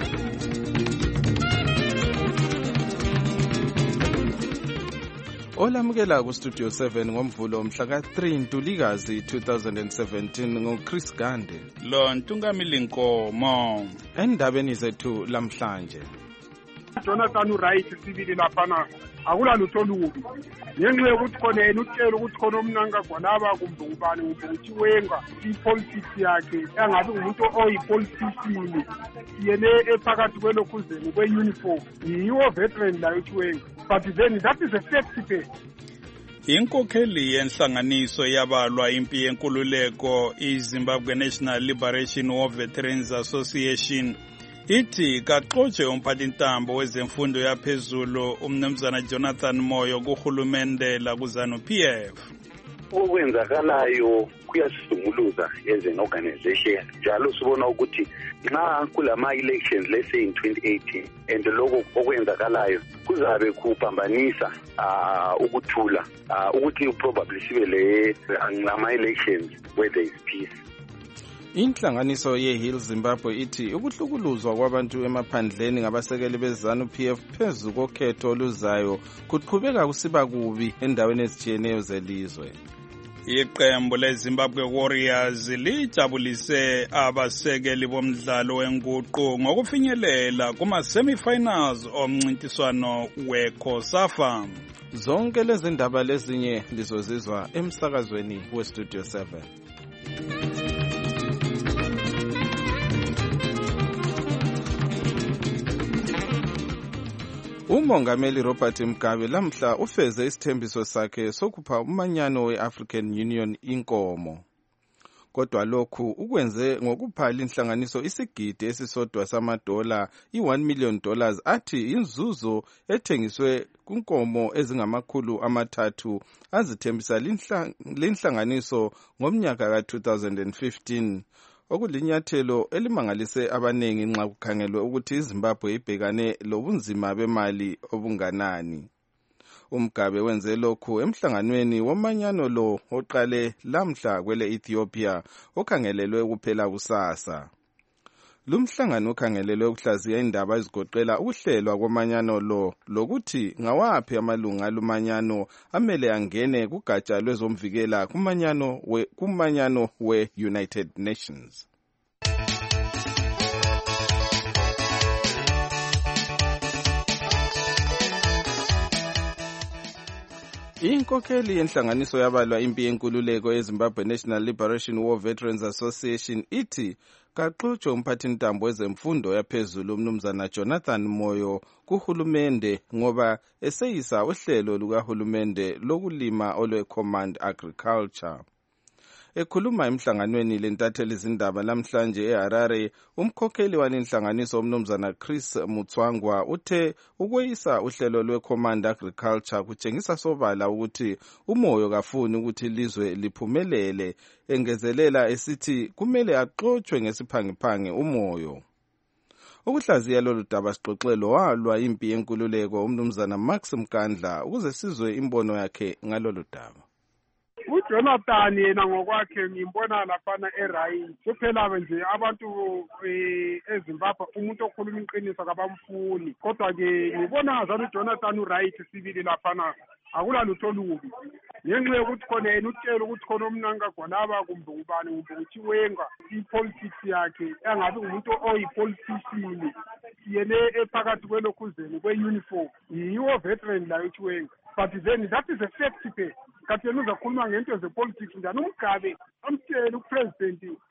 Olamukela ku-Studio 7 ngomvulo mhla ka-3 Ntulikazi 2017 ngoChris Gande. Lo Ntungamili Nkomo. Endabeni zethu lamhlanje. Jonathan Wright sibili laphana akula lutho lubi ngenxa yokuthi khona yena utshela ukuthi khona umnanga gwanaba kumbe ubani ukuthi wenga ipolitics yakhe angabe umuntu oyipolitician yena ephakathi kwelokhuzeni kweuniform yiwo veteran la uchiwenga but then that is a fact phe. Inkokheli yenhlanganiso yabalwa impi yenkululeko iZimbabwe National Liberation War Veterans Association ithi kaxotshe umphathintambo wezemfundo yaphezulu umnumzana Jonathan Moyo kuhulumende la kuZANU-PF. Okwenzakalayo kuyasunguluza as an organization njalo sibona ukuthi nxa kulama elections let's say in 2018 and lokho okwenzakalayo kuzabe kupambanisa ukuthula ukuthi probably sibe le ngama elections where there is peace. Inhlanganiso yeHill Zimbabwe ithi ukuhlukuluzwa kwabantu emaphandleni ngabasekeli beZANU-PF phezu kokhetho oluzayo kuqhubeka kusiba kubi endaweni ezitshiyeneyo zelizwe. Iqembu leZimbabwe Warriors lijabulise abasekeli bomdlalo wenguqu ngokufinyelela kuma-semi-finals omncintiswano weCOSAFA. Zonke lezi ndaba lezinye lizozizwa emsakazweni weStudio 7. Umongameli Robert Mugabe lamhla ufeze isithembiso sakhe sokupha umanyano we-African Union inkomo. Kodwa lokhu ukwenze ngokuphala inhlanganiso isigidi esisodwa $1 $1 million athi inzuzo ethengiswe kunkomo ezingama300 azithembisa linhlanganiso ngomnyaka ka-2015. Okulinyathelo elimangalise abanengi nxa kukhangelwe ukuthi iZimbabwe ibhekane lobunzima bemali obunganani. Umugabe wenze lokhu emhlanganweni womanyano lo oqale lamhla kwele Ethiopia okhangelelwe kuphela kusasa. Lumhlangano ukhangelelwe ukuhlaziya indaba ezigoqela ukuhlelwa komanyano lo lokuthi ngawaphi amalunga alumanyano amele angene kugatsha lwezomvikela kumanyano we-United Nations. Inkokheli yenhlanganiso yabalwa impi yenkululeko yeZimbabwe National Liberation War Veterans Association ithi kaxotshe umphathintambo wezemfundo yaphezulu umnumzana Jonathan Moyo kuhulumende ngoba eseyisa uhlelo lukahulumende lokulima olwe-Command Agriculture. Ekhuluma emhlanganweni lentatheli izindaba namhlanje eHarare, umkhokheli walenhlanganiso umnumzana Chris Mutswangwa uthe ukweyisa uhlelo lwe-Command Agriculture kutshengisa sobala ukuthi uMoyo kafuni ukuthi ilizwe liphumelele, engezelela esithi kumele axotshwe ngesiphangiphange uMoyo. Ukuhlaziya lolu daba sixoxelo walwa impi yenkululeko umnumzana Max Mkandla ukuze sizwe imbono yakhe ngalolu daba. uJonathan yena ngokwakhe ngimbona laphana eright kuphela nje abantu eZimbabwe umuntu okhuluma iqiniso kabamfuni kodwa ke ngibona ngazana uJonathan uright sibili laphana akula lutho lubi ngenxa yokuthi khona yena utshela ukuthi khona umnanga gwanaba kumbe ubani kumbe uthi wenga ipolitics yakhe angabe umuntu oyipolitician yena ephakathi kwelokhuzeni kweuniform yiwo veteran la uthi wenga but then that is a fact phe kathi yena uzakhuluma ngento zepolitics njani uMgabe amtshela upresident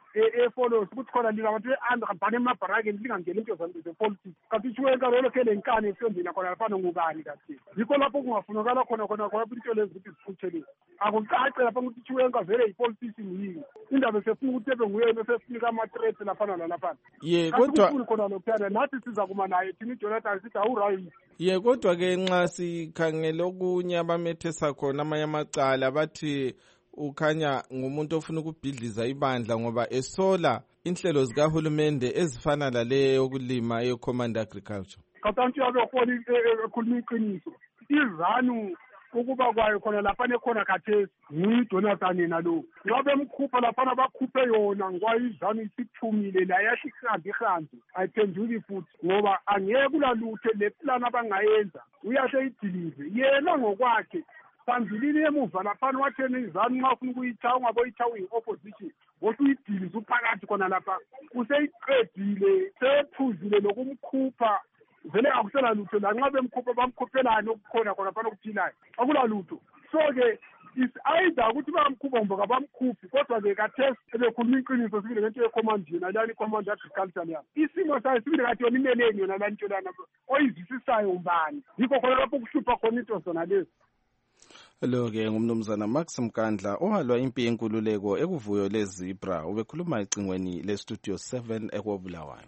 follows ukuthi khona linabantu bane emabharakeni lingangeni into zepolitics kanti Chiwenga lolo kele nkani esenzini khona lafana ngubani kathi yikho lapho kungafunakala khona into lezi ukuthi ziphuthelwe akucace lapha ukuthi Chiwenga vele yipolitician yini indaba esefuna ukuthi ebe nguye besesinika ama-threats lafana nalaphana kodwa khona lokuthana nathi siza kuma naye thina iJonathan sithi awurayi kodwa-ke nxa sikhangele okunye abamethesa khona amanye amacala bathi ukhanya ngumuntu ofuna ukubhidliza ibandla ngoba esola inhlelo zikahulumende ezifana lale yokulima ecommand agriculture. Katantu yabe khona ekhuluma iqiniso. IZANU ukuba kwayo khona lapha nekhona khathesi nguJonathan yena lo. Ngabe emkhupha lapha bakhuphe yona ngwayiZANU isithumile la yashihambi ayiphenduli futhi ngoba angeke kulalutho le plan abangayenza uyashe idilive yena ngokwakhe phambilini emuva laphana wathena iZANU nxa ufuna ukuyithawa ungaboyithawa i-opposition ngothi uyidilize uphakathi khona lapha useyiqedile sephuzile lokumkhupha vele akusela lutho la nxa bemkhupha bamkhuphelani okukhona khona lapha okuthilayo akula lutho so-ke is either ukuthi bamkhupha ngoba kabamkhuphi kodwa-ke kathesi ebekhuluma iqiniso sibile ngento yecommand yona lani icommand agriculture yami isimo sayo sibile kathi yona imeleni yona lani nto lana oyizwisisayo umbani yikho khona lapho kuhlupha khona into zona lezi. Lo-ke ngumnumzana Max Mkandla ohalwa impi yenkululeko ekuvuyo leZebra ubekhuluma ecingweni lestudio 7 ekwabulawayo.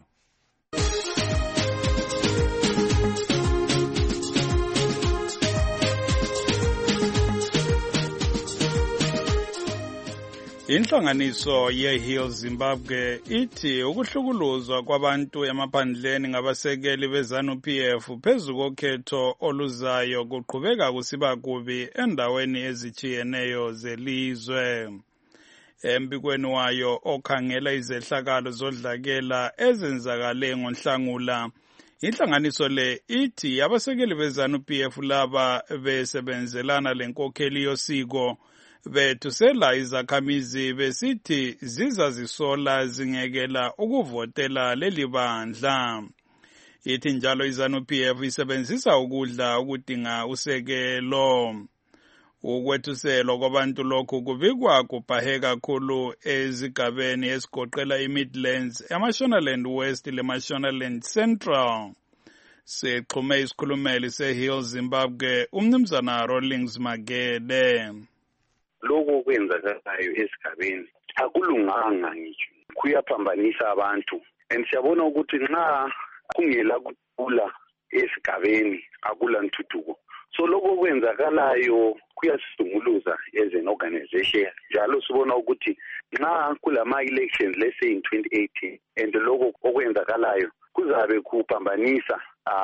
Inhlanganiso ye-Heal Zimbabwe ithi ukuhlukuluzwa kwabantu emaphandleni ngabasekeli beZANU-PF phezu kokhetho oluzayo kuqhubeka kusiba kubi endaweni ezitshiyeneyo zelizwe. Embikweni wayo okhangela izehlakalo zodlakela ezenzakale ngoNhlangula, inhlanganiso le ithi abasekeli beZANU-PF laba besebenzelana lenkokheli yosiko bethusela izakhamizi besithi zizazisola zingekela ukuvotela leli bandla. Ithi njalo iZANU-PF isebenzisa ukudla ukudinga usekelo. Ukwethuselwa kwabantu lokhu kubikwa kubhahe kakhulu ezigabeni esigoqela iMidlands, eMashonaland West leMashonaland Central. Sixhume isikhulumeli seHeal Zimbabwe umnumzana Rawlings Magede. Lokho kwenzakalayo esigabeni akulunganga ngitsho kuyaphambanisa abantu and siyabona ukuthi nxa kungela kuthula esigabeni akula ntuthuko so lokho kwenzakalayo kuyasunguluza as an organization njalo sibona ukuthi nxa kulama elections let's say in 2018 and lokho okwenzakalayo kuzabe kuphambanisa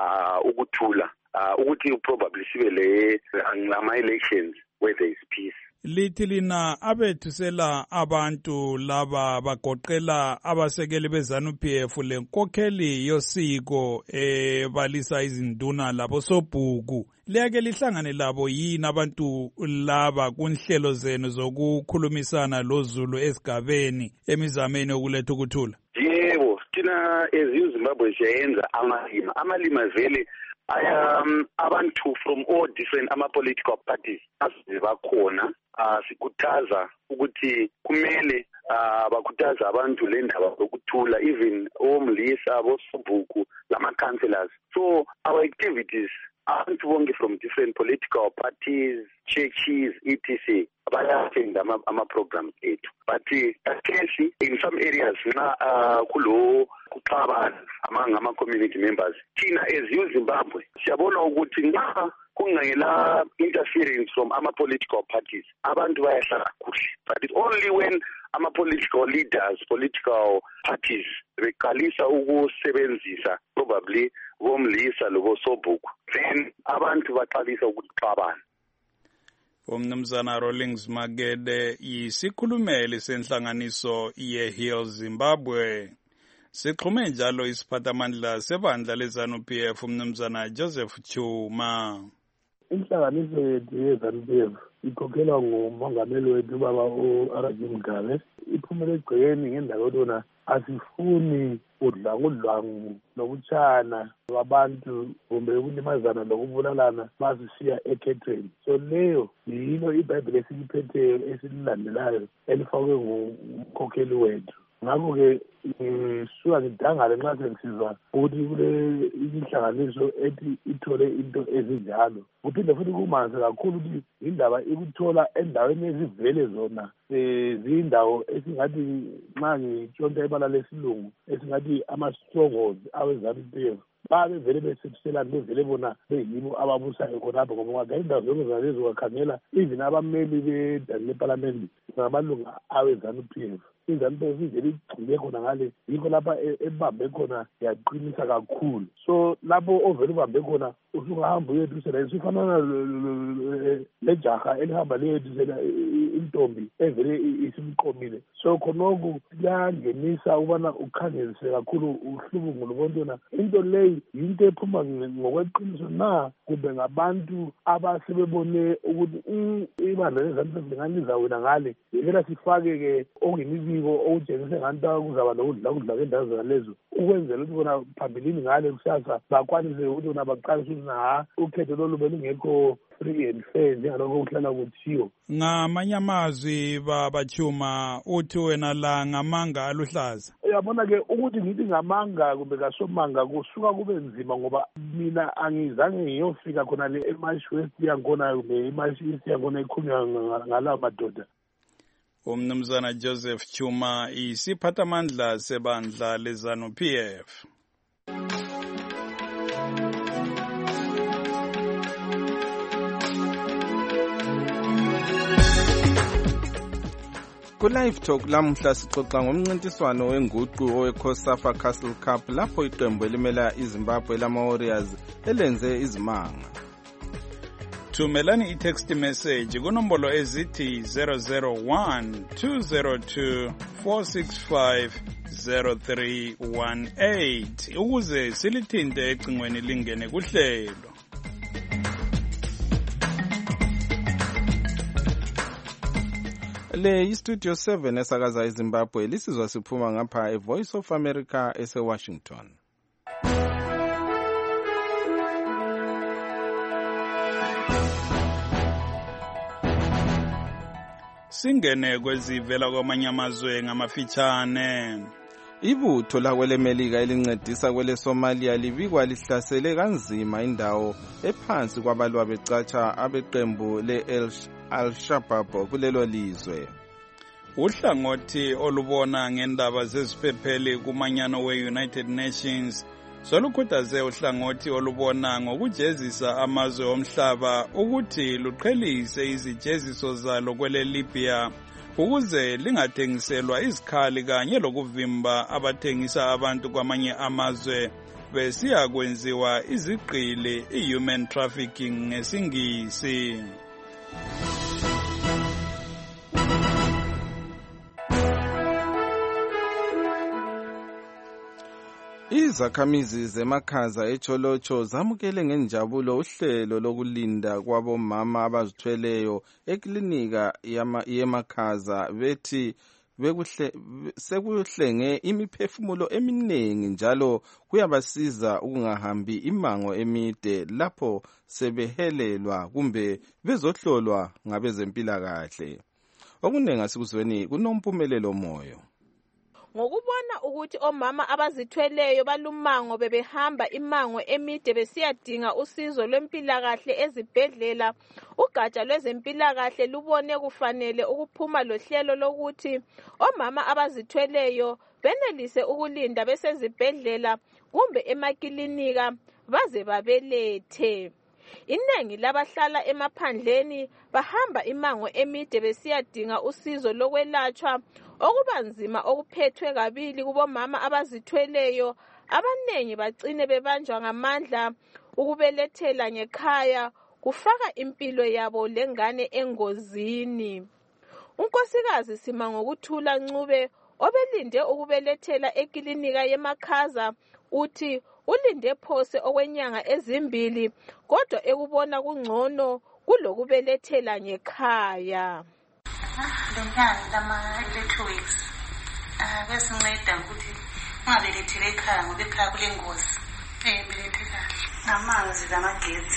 ukuthula ukuthi probably sibe le ngama elections where there is peace. Lithi lina abethusela abantu laba bagoqela abasekeli beZANU-PF lenkokheli yosiko ebalisa izinduna labo sobhuku liyake lihlangane labo yini abantu laba kunhlelo zenu zokukhulumisana loZulu esigabeni emizameni yokuletha ukuthula? Yebo, thina as Zimbabwe siyenza amalima vele abantu from all different political parties bakhona sikhuthaza ukuthi kumele bakhuthaza abantu le ndaba lokuthula even omlisa abosobhuku lama-councillors so our activities abantu bonke from different political parties churches etc bayathenda ama-programs ethu but actually in some areas kulo kuxabana ama-community members thina as Zimbabwe siyabona ukuthi nxa kungela interference from ama-political parties abantu bayahlala kuhle but it's only when ama-political leaders political parties beqalisa ukusebenzisa probably bomlisa lobosobhuku then abantu baqalisa ukuxabana. Umnumzana Rawlings Magede yisikhulumeli senhlanganiso ye-Heal Zimbabwe. Sixhume njalo isiphathamandla sebandla leZANU-PF umnumzana Joseph Chuma. Inhlanganiso yethu yeZANU-PF ikhokhelwa ngumongameli wethu ubaba u-R.G. Mugabe iphumele egcekeni ngendaba yotona asifuni udlangu nokutshana kwabantu kumbe ukulimazana lokubulalana masisiya ekhethweni so leyo yilo iBhayibheli esiyiphetheyo esililandelayo elifakwe ngumkhokheli wethu ngakho-ke ngisuka ngidangale nxa sengisizwa ukuthi kule inhlanganiso ethi ithole into ezinjalo. Kuphinde futhi kumanzi kakhulu ukuthi indaba ikuthola endaweni ezivele zona ziyindawo esingathi nxa ngitshonta ibala lesilungu esingathi ama-strongholds awe-ZANU-PF babevele besebiselani bevele bona beyibo ababusayo khonapho ngoba ungagala indawo zonke zalezo wakhangela even abameli bedani lepalamende ngamalunga awe-ZANU-PF. iZANU-PF ivele igxile khona ngale yikho lapha ebambe khona yaqinisa kakhulu. So lapho ovele ubambe khona usungahamba uyedusela isifanana lejaha elihamba liyedusela intombi evele isimqomile. So khonokhu kuyangenisa ukubana ukhangelise kakhulu uhlubungu lubona into leyi yinto ephuma ngokweqiniso na kumbe ngabantu abasebebone ukuthi ibandla leZANU-PF lingalizawina ngale yivela sifake-ke okungemibiko okutshengise ngathi kuzaba nokudla kwendawo zalezo ukwenzela ukuthi bona phambilini ngale kusasa bakwanise ukuthi bona baqalise ukuthi ukhetho lolu belungekho free and fair njengalokho kuhlala kuthiyo. Ngamanye amazwi babathuma uthi wena la ngamanga aluhlaza. Uyabona-ke ukuthi ngithi ngamanga kumbe kasomanga kusuka kube nzima ngoba mina angizange ngiyofika khona le eMash West yankhona kumbe eMash East yankhona ikhulunywa ngalawo madoda. Umnumzana Joseph Chuma isiphathamandla sebandla leZANU-PF. Ku-Live Talk lamhla sixoxa ngomncintiswano wenguqu owe-COSAFA Castle Cup lapho iqembu elimela iZimbabwe lama-Warriors elenze izimanga. Thumelani i-text message kunombolo ezithi 001-202-465-0318 ukuze silithinte ecingweni lingene kuhlelo. Le iStudio 7 esakaza eZimbabwe lisizwa siphuma ngapha eVoice of America ese-Washington. Singene kwezivela kwamanye amazwe ngamafitshane. Ibutho lakwelemelika elincedisa kwele Somalia libikwa lihlasele kanzima indawo ephansi kwabalwa becatsha abeqembu le-Al-Shabaab kulelo lizwe. Uhlangothi olubona ngendaba zeziphepheli kumanyano we-United Nations solukhuthaze uhlangothi olubona ngokujezisa amazwe omhlaba ukuthi luqhelise izijeziso zalo kwele Libya ukuze lingathengiselwa izikhali kanye lokuvimba abathengisa abantu kwamanye amazwe besiya kwenziwa izigqili i-human trafficking ngesingisi. Izakhamizi zemakhaza eCholocho zamukele ngenjabulo uhlelo lokulinda kwabomama abazithweleyo eklinika yemakhaza bethi sekuhlenge imiphefumulo eminingi njalo kuyabasiza ukungahambi imango emide lapho sebehelelwa kumbe bezohlolwa ngabezempilakahle. Okuningi asikuzweni kunompumelelo moyo. Ngokubona ukuthi omama abazithweleyo balumango bebehamba imango emide besiyadinga usizo lwempilakahle ezibhedlela, ugatsha lwezempilakahle lubone kufanele ukuphuma lohlelo lokuthi omama abazithweleyo benelise ukulinda besezibhedlela kumbe emakilinika baze babelethe. Inengi labahlala emaphandleni bahamba imango emide besiyadinga usizo lokwelatshwa okubanzima okuphethwe kabili kubomama abazithweleyo. Abanengi bagcine bebanjwa ngamandla ukubelethela ngekhaya kufaka impilo yabo lengane engozini. Unkosikazi Simangokuthula Ncube obelinde ukubelethela ekilinika yemakhaza uthi ulinde phose okwenyanga ezimbili kodwa ekubona kungcono kulokubelethela ngekhaya. Lenyanga lama-2 weeks kwesinceda ukuthi ungabelethele ekhaya ngoba ekhaya kulengozi. Belethe kahle ngamanzi lamagetsi.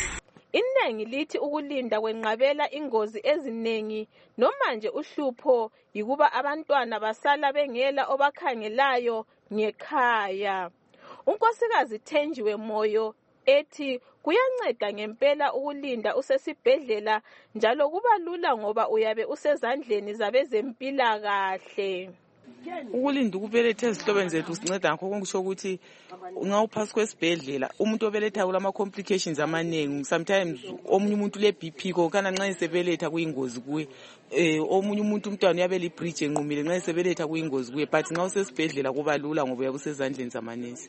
Iningi lithi ukulinda kwenqabela ingozi eziningi noma nje uhlupho yikuba abantwana basala bengela obakhangelayo ngekhaya. Unkosikazi Thenjiwe Moyo ethi kuyanceda ngempela ukulinda usesibhedlela njalo kuba lula ngoba uyabe usezandleni zabezempilakahle. Ukulinda ukubeletha ezihlobeni zethu sinceda ngakho konkusho ukuthi nxa uphasi kwesibhedlela umuntu obeletha kulama complications amaningi. Sometimes omunye umuntu le BP kokana nxa esebeletha kuyingozi kuye. Omunye umuntu umntwana uyabe libridge enqumile nxa esebeletha kuyingozi kuye, but nxa usesibhedlela kuba lula ngoba uyabe usezandleni zamanesi.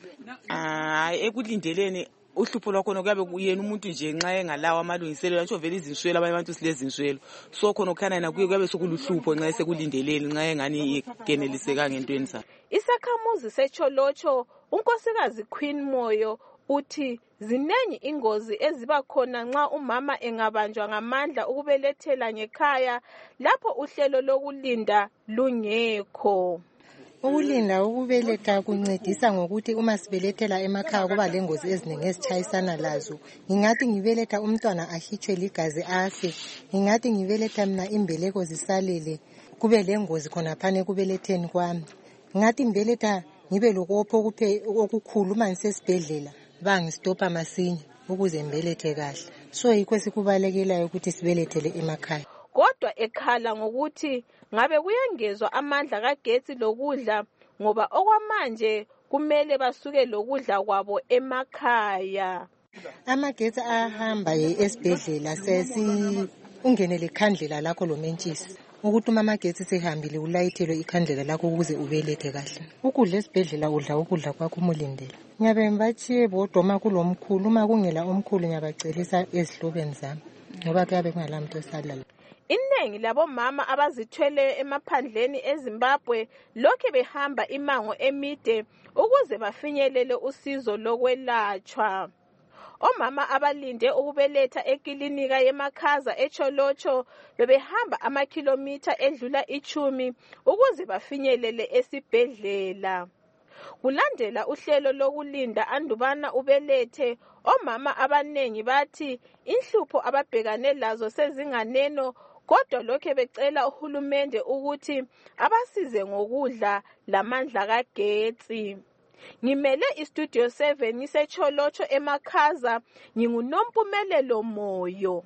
Ekulindeleni uhlupho lwakhona kuyabe kuyena umuntu nje nxa engalawo amalungiselelo atsho vele izinswelo abanye abantu silezinswelo, so khona ukhanana kuye kuyabe sokuluhlupho nxa esekulindeleni nxa engani igenelisekanga ngentweni zakhe. Isakhamuzi seCholocho unkosikazi Queen Moyo uthi zinengi ingozi eziba khona nxa umama engabanjwa ngamandla ukubelethela ngekhaya lapho uhlelo lokulinda lungekho. Ukulinda ukubeletha kuncedisa ngokuthi uma sibelethela emakhaya kuba lengozi eziningi ezitshayisana lazo. Ngingathi ngibeletha umntwana ahitshwe ligazi afe. Ngingathi ngibeletha mina imbeleko zisalele kube lengozi khona phana ekubeletheni kwami. Ngingathi ngibeletha ngibe lokopho okukhulu uma ngisesibhedlela bangistopa masinya ukuze ngibelethe kahle. So yikho sikubalekelayo ukuthi sibelethele emakhaya. Kodwa ekhala ngokuthi ngabe kuyengezwa amandla kagetsi lokudla ngoba okwamanje kumele basuke lokudla kwabo emakhaya. Amagetsi ahamba esibhedlela ungenele ikhandlela lakho lomentshisi ukuthi uma amagetsi sehambile ulayithelwe ikhandlela lakho ukuze ubelethe kahle. Ukudla esibhedlela udla ukudla kwakho umulindele. Ngiyabe ngibachiye bodwa uma kulomkhulu, uma kungela omkhulu ngiyabacelisa ezihlobeni zami ngoba kuyabe kungalamuntu osalala. Iningi labomama abazithweleyo emaphandleni eZimbabwe lokhe behamba imango emide ukuze bafinyelele usizo lokwelatshwa. Omama abalinde ukubeletha ekilinika yemakhaza eCholocho bebehamba amakhilomitha edlula 10 ukuze bafinyelele esibhedlela. Kulandela uhlelo lokulinda andubana ubelethe, omama abanengi bathi inhlupho ababhekane lazo sezinganeno, kodwa lokhe becela uhulumende ukuthi abasize ngokudla lamandla kagetsi. Ngimele iStudio 7 ngiseCholocho emakhaza, nginguNompumelelo Moyo.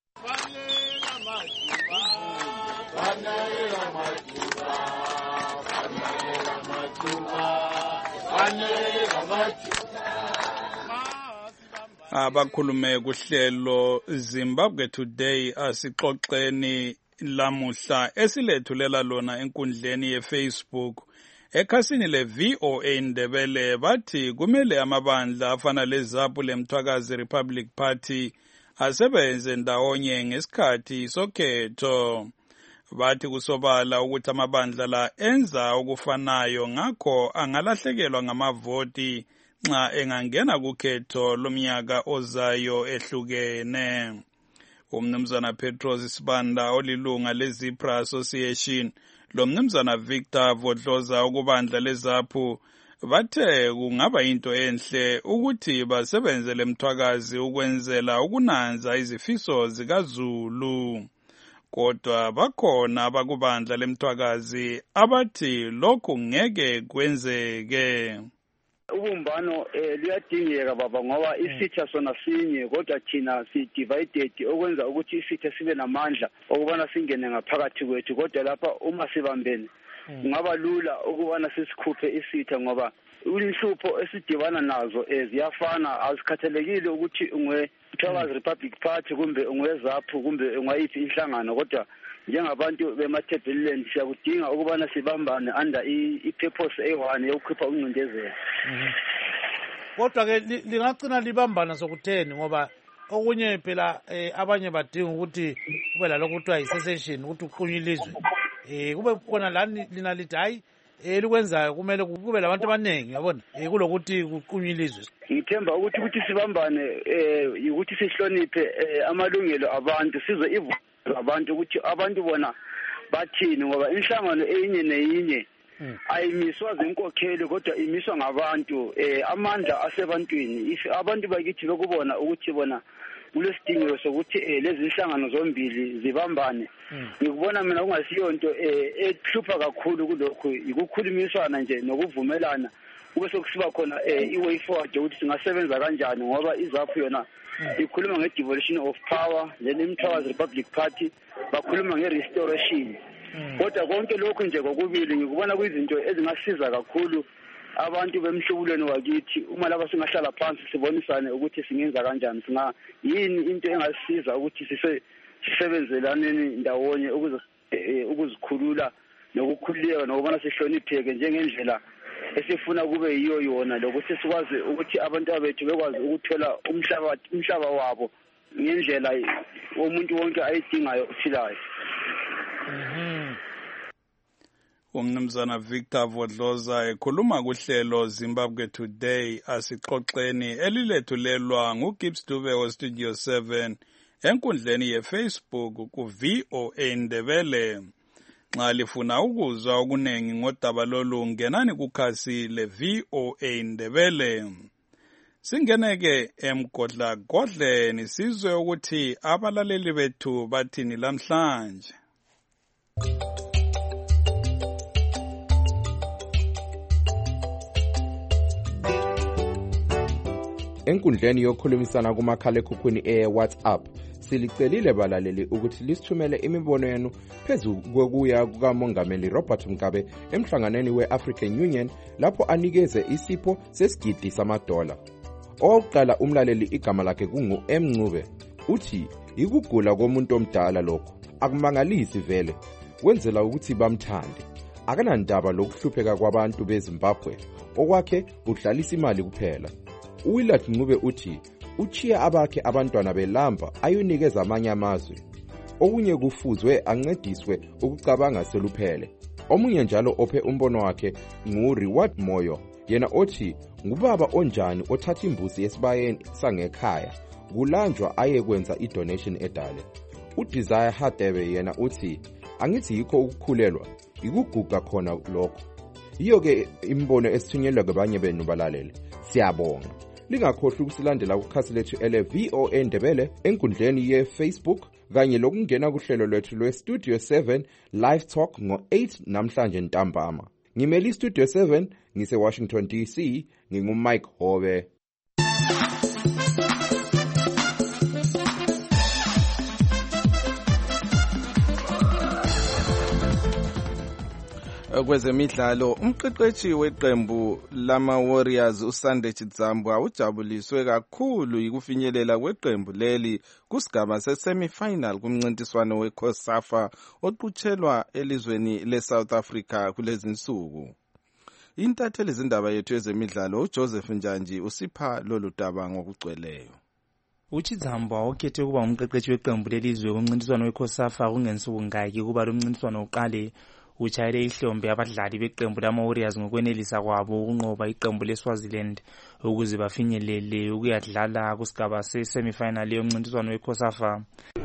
Abakhulume kuhlelo Zimbabwe Today asixoxeni lamuhla esilethulela lona enkundleni yeFacebook. Ekhasini le-VOA Ndebele bathi kumele amabandla afana leZAPU leMthwakazi Republic Party asebenze ndawonye ngesikhathi sokhetho. Bathi kusobala ukuthi amabandla la enza okufanayo ngakho angalahlekelwa ngamavoti nxa engangena kukhetho lomnyaka ozayo ehlukene. Umnumzana Petros Sibanda olilunga leZipra Association lomnumzana Victor Vodloza ukubandla leZAPU bathe kungaba into enhle ukuthi basebenze leMthwakazi ukwenzela ukunanza izifiso zikaZulu. Kodwa bakhona abakubandla leMthwakazi abathi lokhu ngeke kwenzeke. Ubumbano liyadingeka baba ngoba isitha sona sinye kodwa thina si-divided okwenza ukuthi isitha sibe namandla okubana singene ngaphakathi kwethu, kodwa lapha uma sibambene kungaba lula ukubana sisikhuphe isitha ngoba inhlupho esidibana nazo ziyafana. Azikhathalekile ukuthi ungwe-Mthwakazi Republic Party kumbe ungwe-ZAPU kumbe ungayiphi inhlangano, kodwa njengabantu bemathebheleni siyakudinga ukubana sibambane under i-purpose eyi-one yokukhipha ukuncindezela. Kodwa-ke lingagcina libambana sokutheni ngoba okunye phela abanye badinga ukuthi kube lalokhu kuthiwa yi-secession ukuthi kuqunywe ilizwe. Kube khona lani lina lithi hayi elikwenzayo kumele kube labantu abaningi yabona kulokuthi kuqunywe ilizwe. Ngithemba ukuthi sibambane ukuthi sihloniphe amalungelo abantu, sizwe abantu ukuthi abantu bona bathini ngoba inhlangano eyinye neyinye ayimiswa zinkokheli kodwa imiswa ngabantu. Amandla asebantwini. If abantu bakithi bekubona ukuthi bona kulesidingo sokuthi lezi inhlangano zombili zibambane. Ngikubona mina kungasiyo into ehlupha kakhulu kulokho ukukhulumisana nje nokuvumelana kube sokusiba khona i-way forward ukuthi singasebenza kanjani ngoba izaphu yona ikhuluma nge-devolution of power then iMthwakazi Republic Party bakhuluma nge-restoration. Kodwa konke lokhu nje kokubili ngikubona kuyizinto ezingasiza kakhulu abantu bemhlubulweni wakithi uma laba singahlala phansi sibonisane ukuthi singenza kanjani yini into engasiza ukuthi sisebenzelaneni ndawonye ukuzikhulula nokukhululeka nokubona sihlonipheke njengendlela esifuna kube yiyo yona lokuthi sikwazi ukuthi abantu bethu bekwazi ukuthola umhlaba wabo ngendlela umuntu wonke ayidingayo ophilayo. Umnumzana Victor Vodloza ekhuluma kuhlelo Zimbabwe Today asixoxeni elilethulelwa nguGibbs Dube weStudio 7 enkundleni yeFacebook ku VOA Ndebele. Nxa lifuna ukuzwa okunengi ngodaba lolu ngenani kukhasi le VOA Ndebele. Singeneke emgodlagodleni sizwe ukuthi abalaleli bethu bathini lamhlanje. Enkundleni yokukhulumisana kumakhalekhukhwini WhatsApp silicelile balaleli ukuthi lisithumele imibono yenu phezu kokuya kukaMongameli Robert Mugabe emhlanganweni we-African Union lapho anikeze isipho sesigidi $. Owokuqala umlaleli igama lakhe kungu Mncube uthi ikugula komuntu omdala lokho akumangalisi vele wenzela ukuthi bamthande akanandaba lokuhlupheka kwabantu beZimbabwe okwakhe udlalisa imali kuphela. Willard Ncube uthi uchiya abakhe abantwana belamba ayonikeza amanye amazwe okunye kufuzwe ancediswe ukucabanga seluphele. Omunye njalo ophe umbono wakhe nguReward Moyo yena othi ngubaba onjani othatha imbuzi yesibayeni sangekhaya kulanjwa ayekwenza idonation edale. uDesire Hadebe yena uthi angithi yikho ukukhulelwa ikuguga khona lokho. Iyo ke imbono esithunyelwa kwabanye benu balalele. Siyabonga. Lingakhohlwa ukusilandela kukhasi lethu ele-VOA Ndebele enkundleni ye-Facebook kanye lokungena kuhlelo lwethu lwe-Studio 7 Live Talk ngo-8 namhlanje ntambama. Ngimeli Studio 7 ngise-Washington DC, ngingumike Hobe. Kwezemidlalo umqeqeshi weqembu lama Warriors uSande Chidzambwa ujabuliswe kakhulu yikufinyelela kweqembu leli kusigaba sesemifinal kumncintiswano weCOSAFA oqutshelwa elizweni leSouth Africa kulezi nsuku. Intatheli zindaba yethu yezemidlalo uJoseph Njanji usipha lolu daba ngokugcweleyo. uChidzambwa okhethe ukuba umqeqeshi weqembu lelizwe kumncintiswano weCOSAFA kungensuku ngaki kuba lo mncintiswano uqale uchayele ihlombe abadlali beqembu lama Warriors ngokwenelisa kwabo ukunqoba iqembu leSwaziland ukuze bafinyelele ukuyadlala kusigaba se-semifinal yomncintiswano weCOSAFA.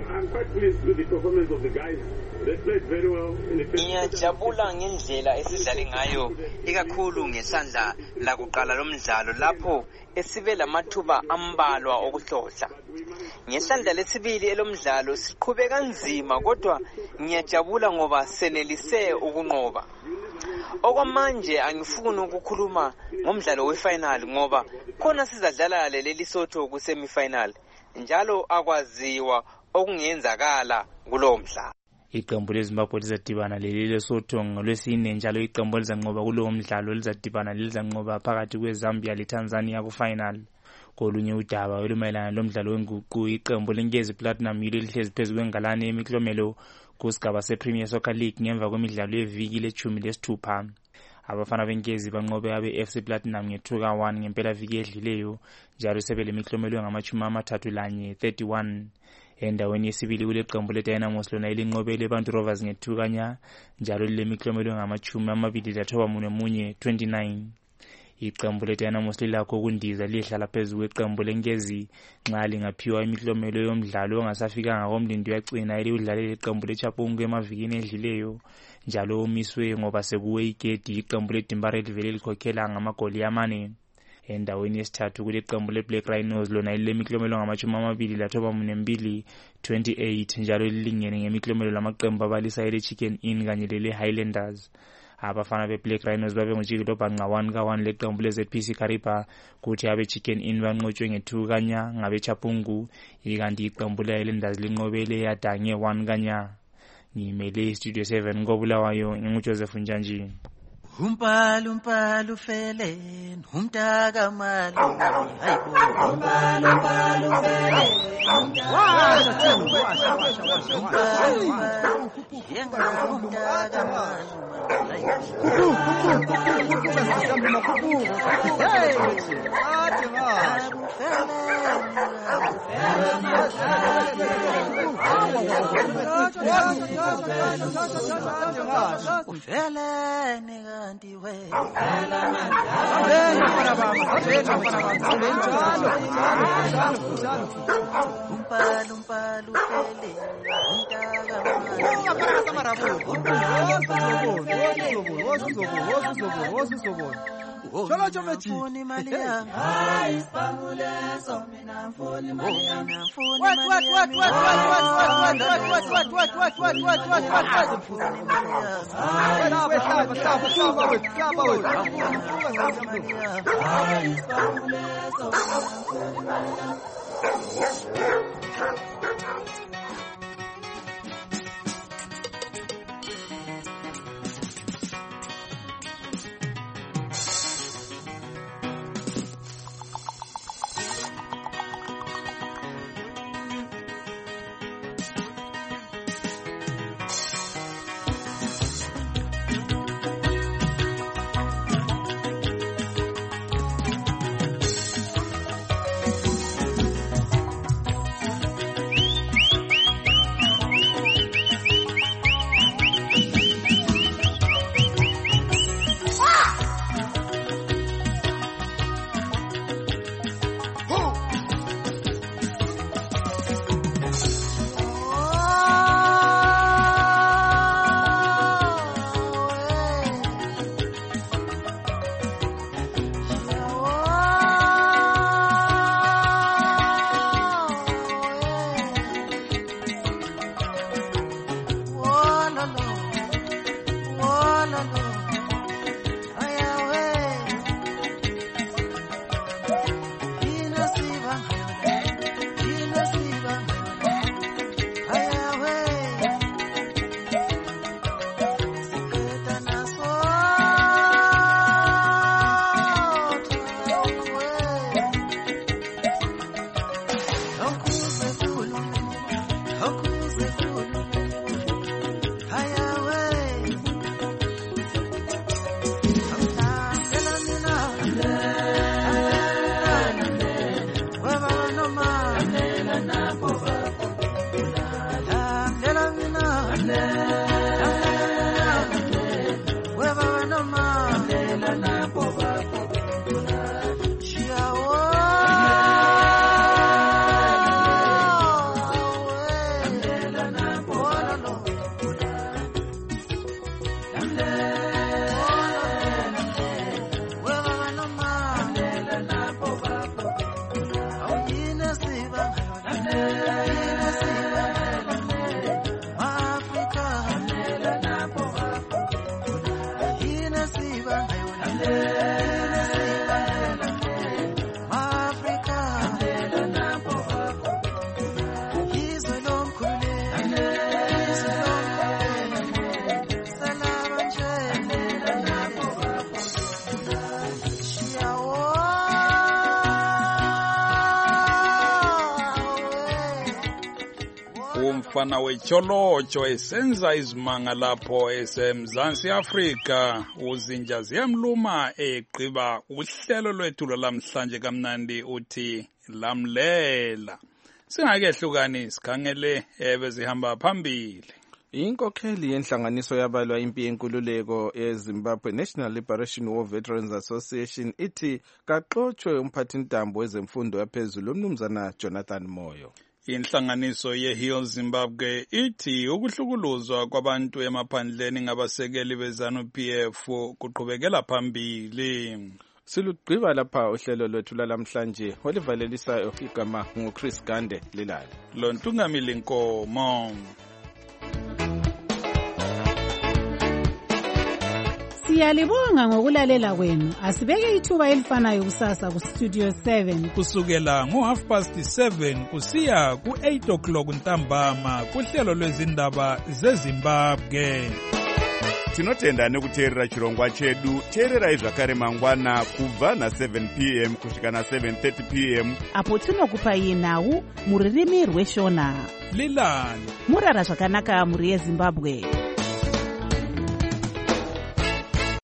Ngiyajabula ngendlela esidlale ngayo ikakhulu ngesandla lakuqala lomdlalo lapho esibe lamathuba ambalwa okuhlohla. Ngesandla lesibili elomdlalo siqhube kanzima kodwa ngiyajabula ngoba senelise ukunqoba. Okwamanje angifuni ukukhuluma ngomdlalo wefinal ngoba khona sizadlala leli Sotho kusemifinal njalo akwaziwa okungenzakala kulowo mdlalo. Iqembu leZimbabwe lizadibana leli leSotho ngolwesine njalo iqembu lizanqoba kulowo mdlalo lizadibana lizanqoba phakathi kweZambia leTanzania kufinal. Kolunye udaba olumayelana lomdlalo wenguqu iqembu leNkezi Platinum yilo lihlezi phezu kwengalane yemiklomelo kusigaba sePremier Soccer League ngemva kwemidlalo yeviki le-16. Abafana beNkezi banqobe abe-FC Platinum nge-2-1 ngempela viki edlileyo njalo sebelemiklomelo ngama-31 31. Endaweni yesibili kule qembu leDynamos lona ilinqobele Bantu Rovers nge-2 njalo lilemiklomelo ngama-29 29. Iqembu leDynamos lilakho ukundiza lihlala phezu kweqembu leNkezi nxa lingaphiwa imiklomelo yomdlalo ongasafikanga komlindi uyagcina eliwudlalele iqembu leChapungu emavikini edlileyo njalo omiswe ngoba sekuwe igedi iqembu leDimba Red Valley likhokhela ngamagoli 4. endaweni yesithathu kule qembu le-Black Rhinos lona lilemiklomelo ngama-22 28 njalo lilingene ngemiklomelo lamaqembu abalisa ele-Chicken Inn kanye lele-Highlanders. Abafana be-Black Rhinos babe ngojikelo bhanqa 1-1 leqembu le-ZPC Kariba kuthi abe-Chicken Inn banqotshwe nge-2 kanya ngabe-Chapungu ikanti iqembu le-Highlanders linqobele yadange 1-0. Ngimele Studio 7 ngobulawayo nginguJoseph Njanji. Umpalu fele umtaka malu hayibo umpalu fele umtaka umfana wetsholotsho esenza izimanga lapho esemzansi Afrika uzinja ziyamluma egqiba uhlelo lwethu lamhlanje kamnandi uthi lamlela singakehlukani sikhangele ebezihamba phambili. Inkokheli yenhlanganiso yabalwa impi yenkululeko eZimbabwe National Liberation War Veterans Association ithi kaxotshwe umphathintambo wezemfundo yaphezulu umnumzana Jonathan Moyo. Inhlanganiso ye-Heal Zimbabwe ithi ukuhlukuluzwa kwabantu emaphandleni ngabasekeli beZANU-PF kuqhubekela phambili. Silugqiba lapha uhlelo lwethu lalamhlanje olivalelisayo igama nguChris Gande Lilali. Lo Ntungamili Nkomo. Siyalibonga ngokulalela kwenu. Asibeke ithuba elifanayo kusasa ku Studio 7 kusukela ngo7:30 kusiya ku8:00 ntambama kuhlelo lwezindaba zeZimbabwe. Tinotenda nekuteerera chirongwa chedu. Teererai zvakare mangwana kubva na7 p.m. kusvika na7:30 p.m. apo tinokupai nhau muririmi rweshona. Lilani murara zvakanaka muri yeZimbabwe.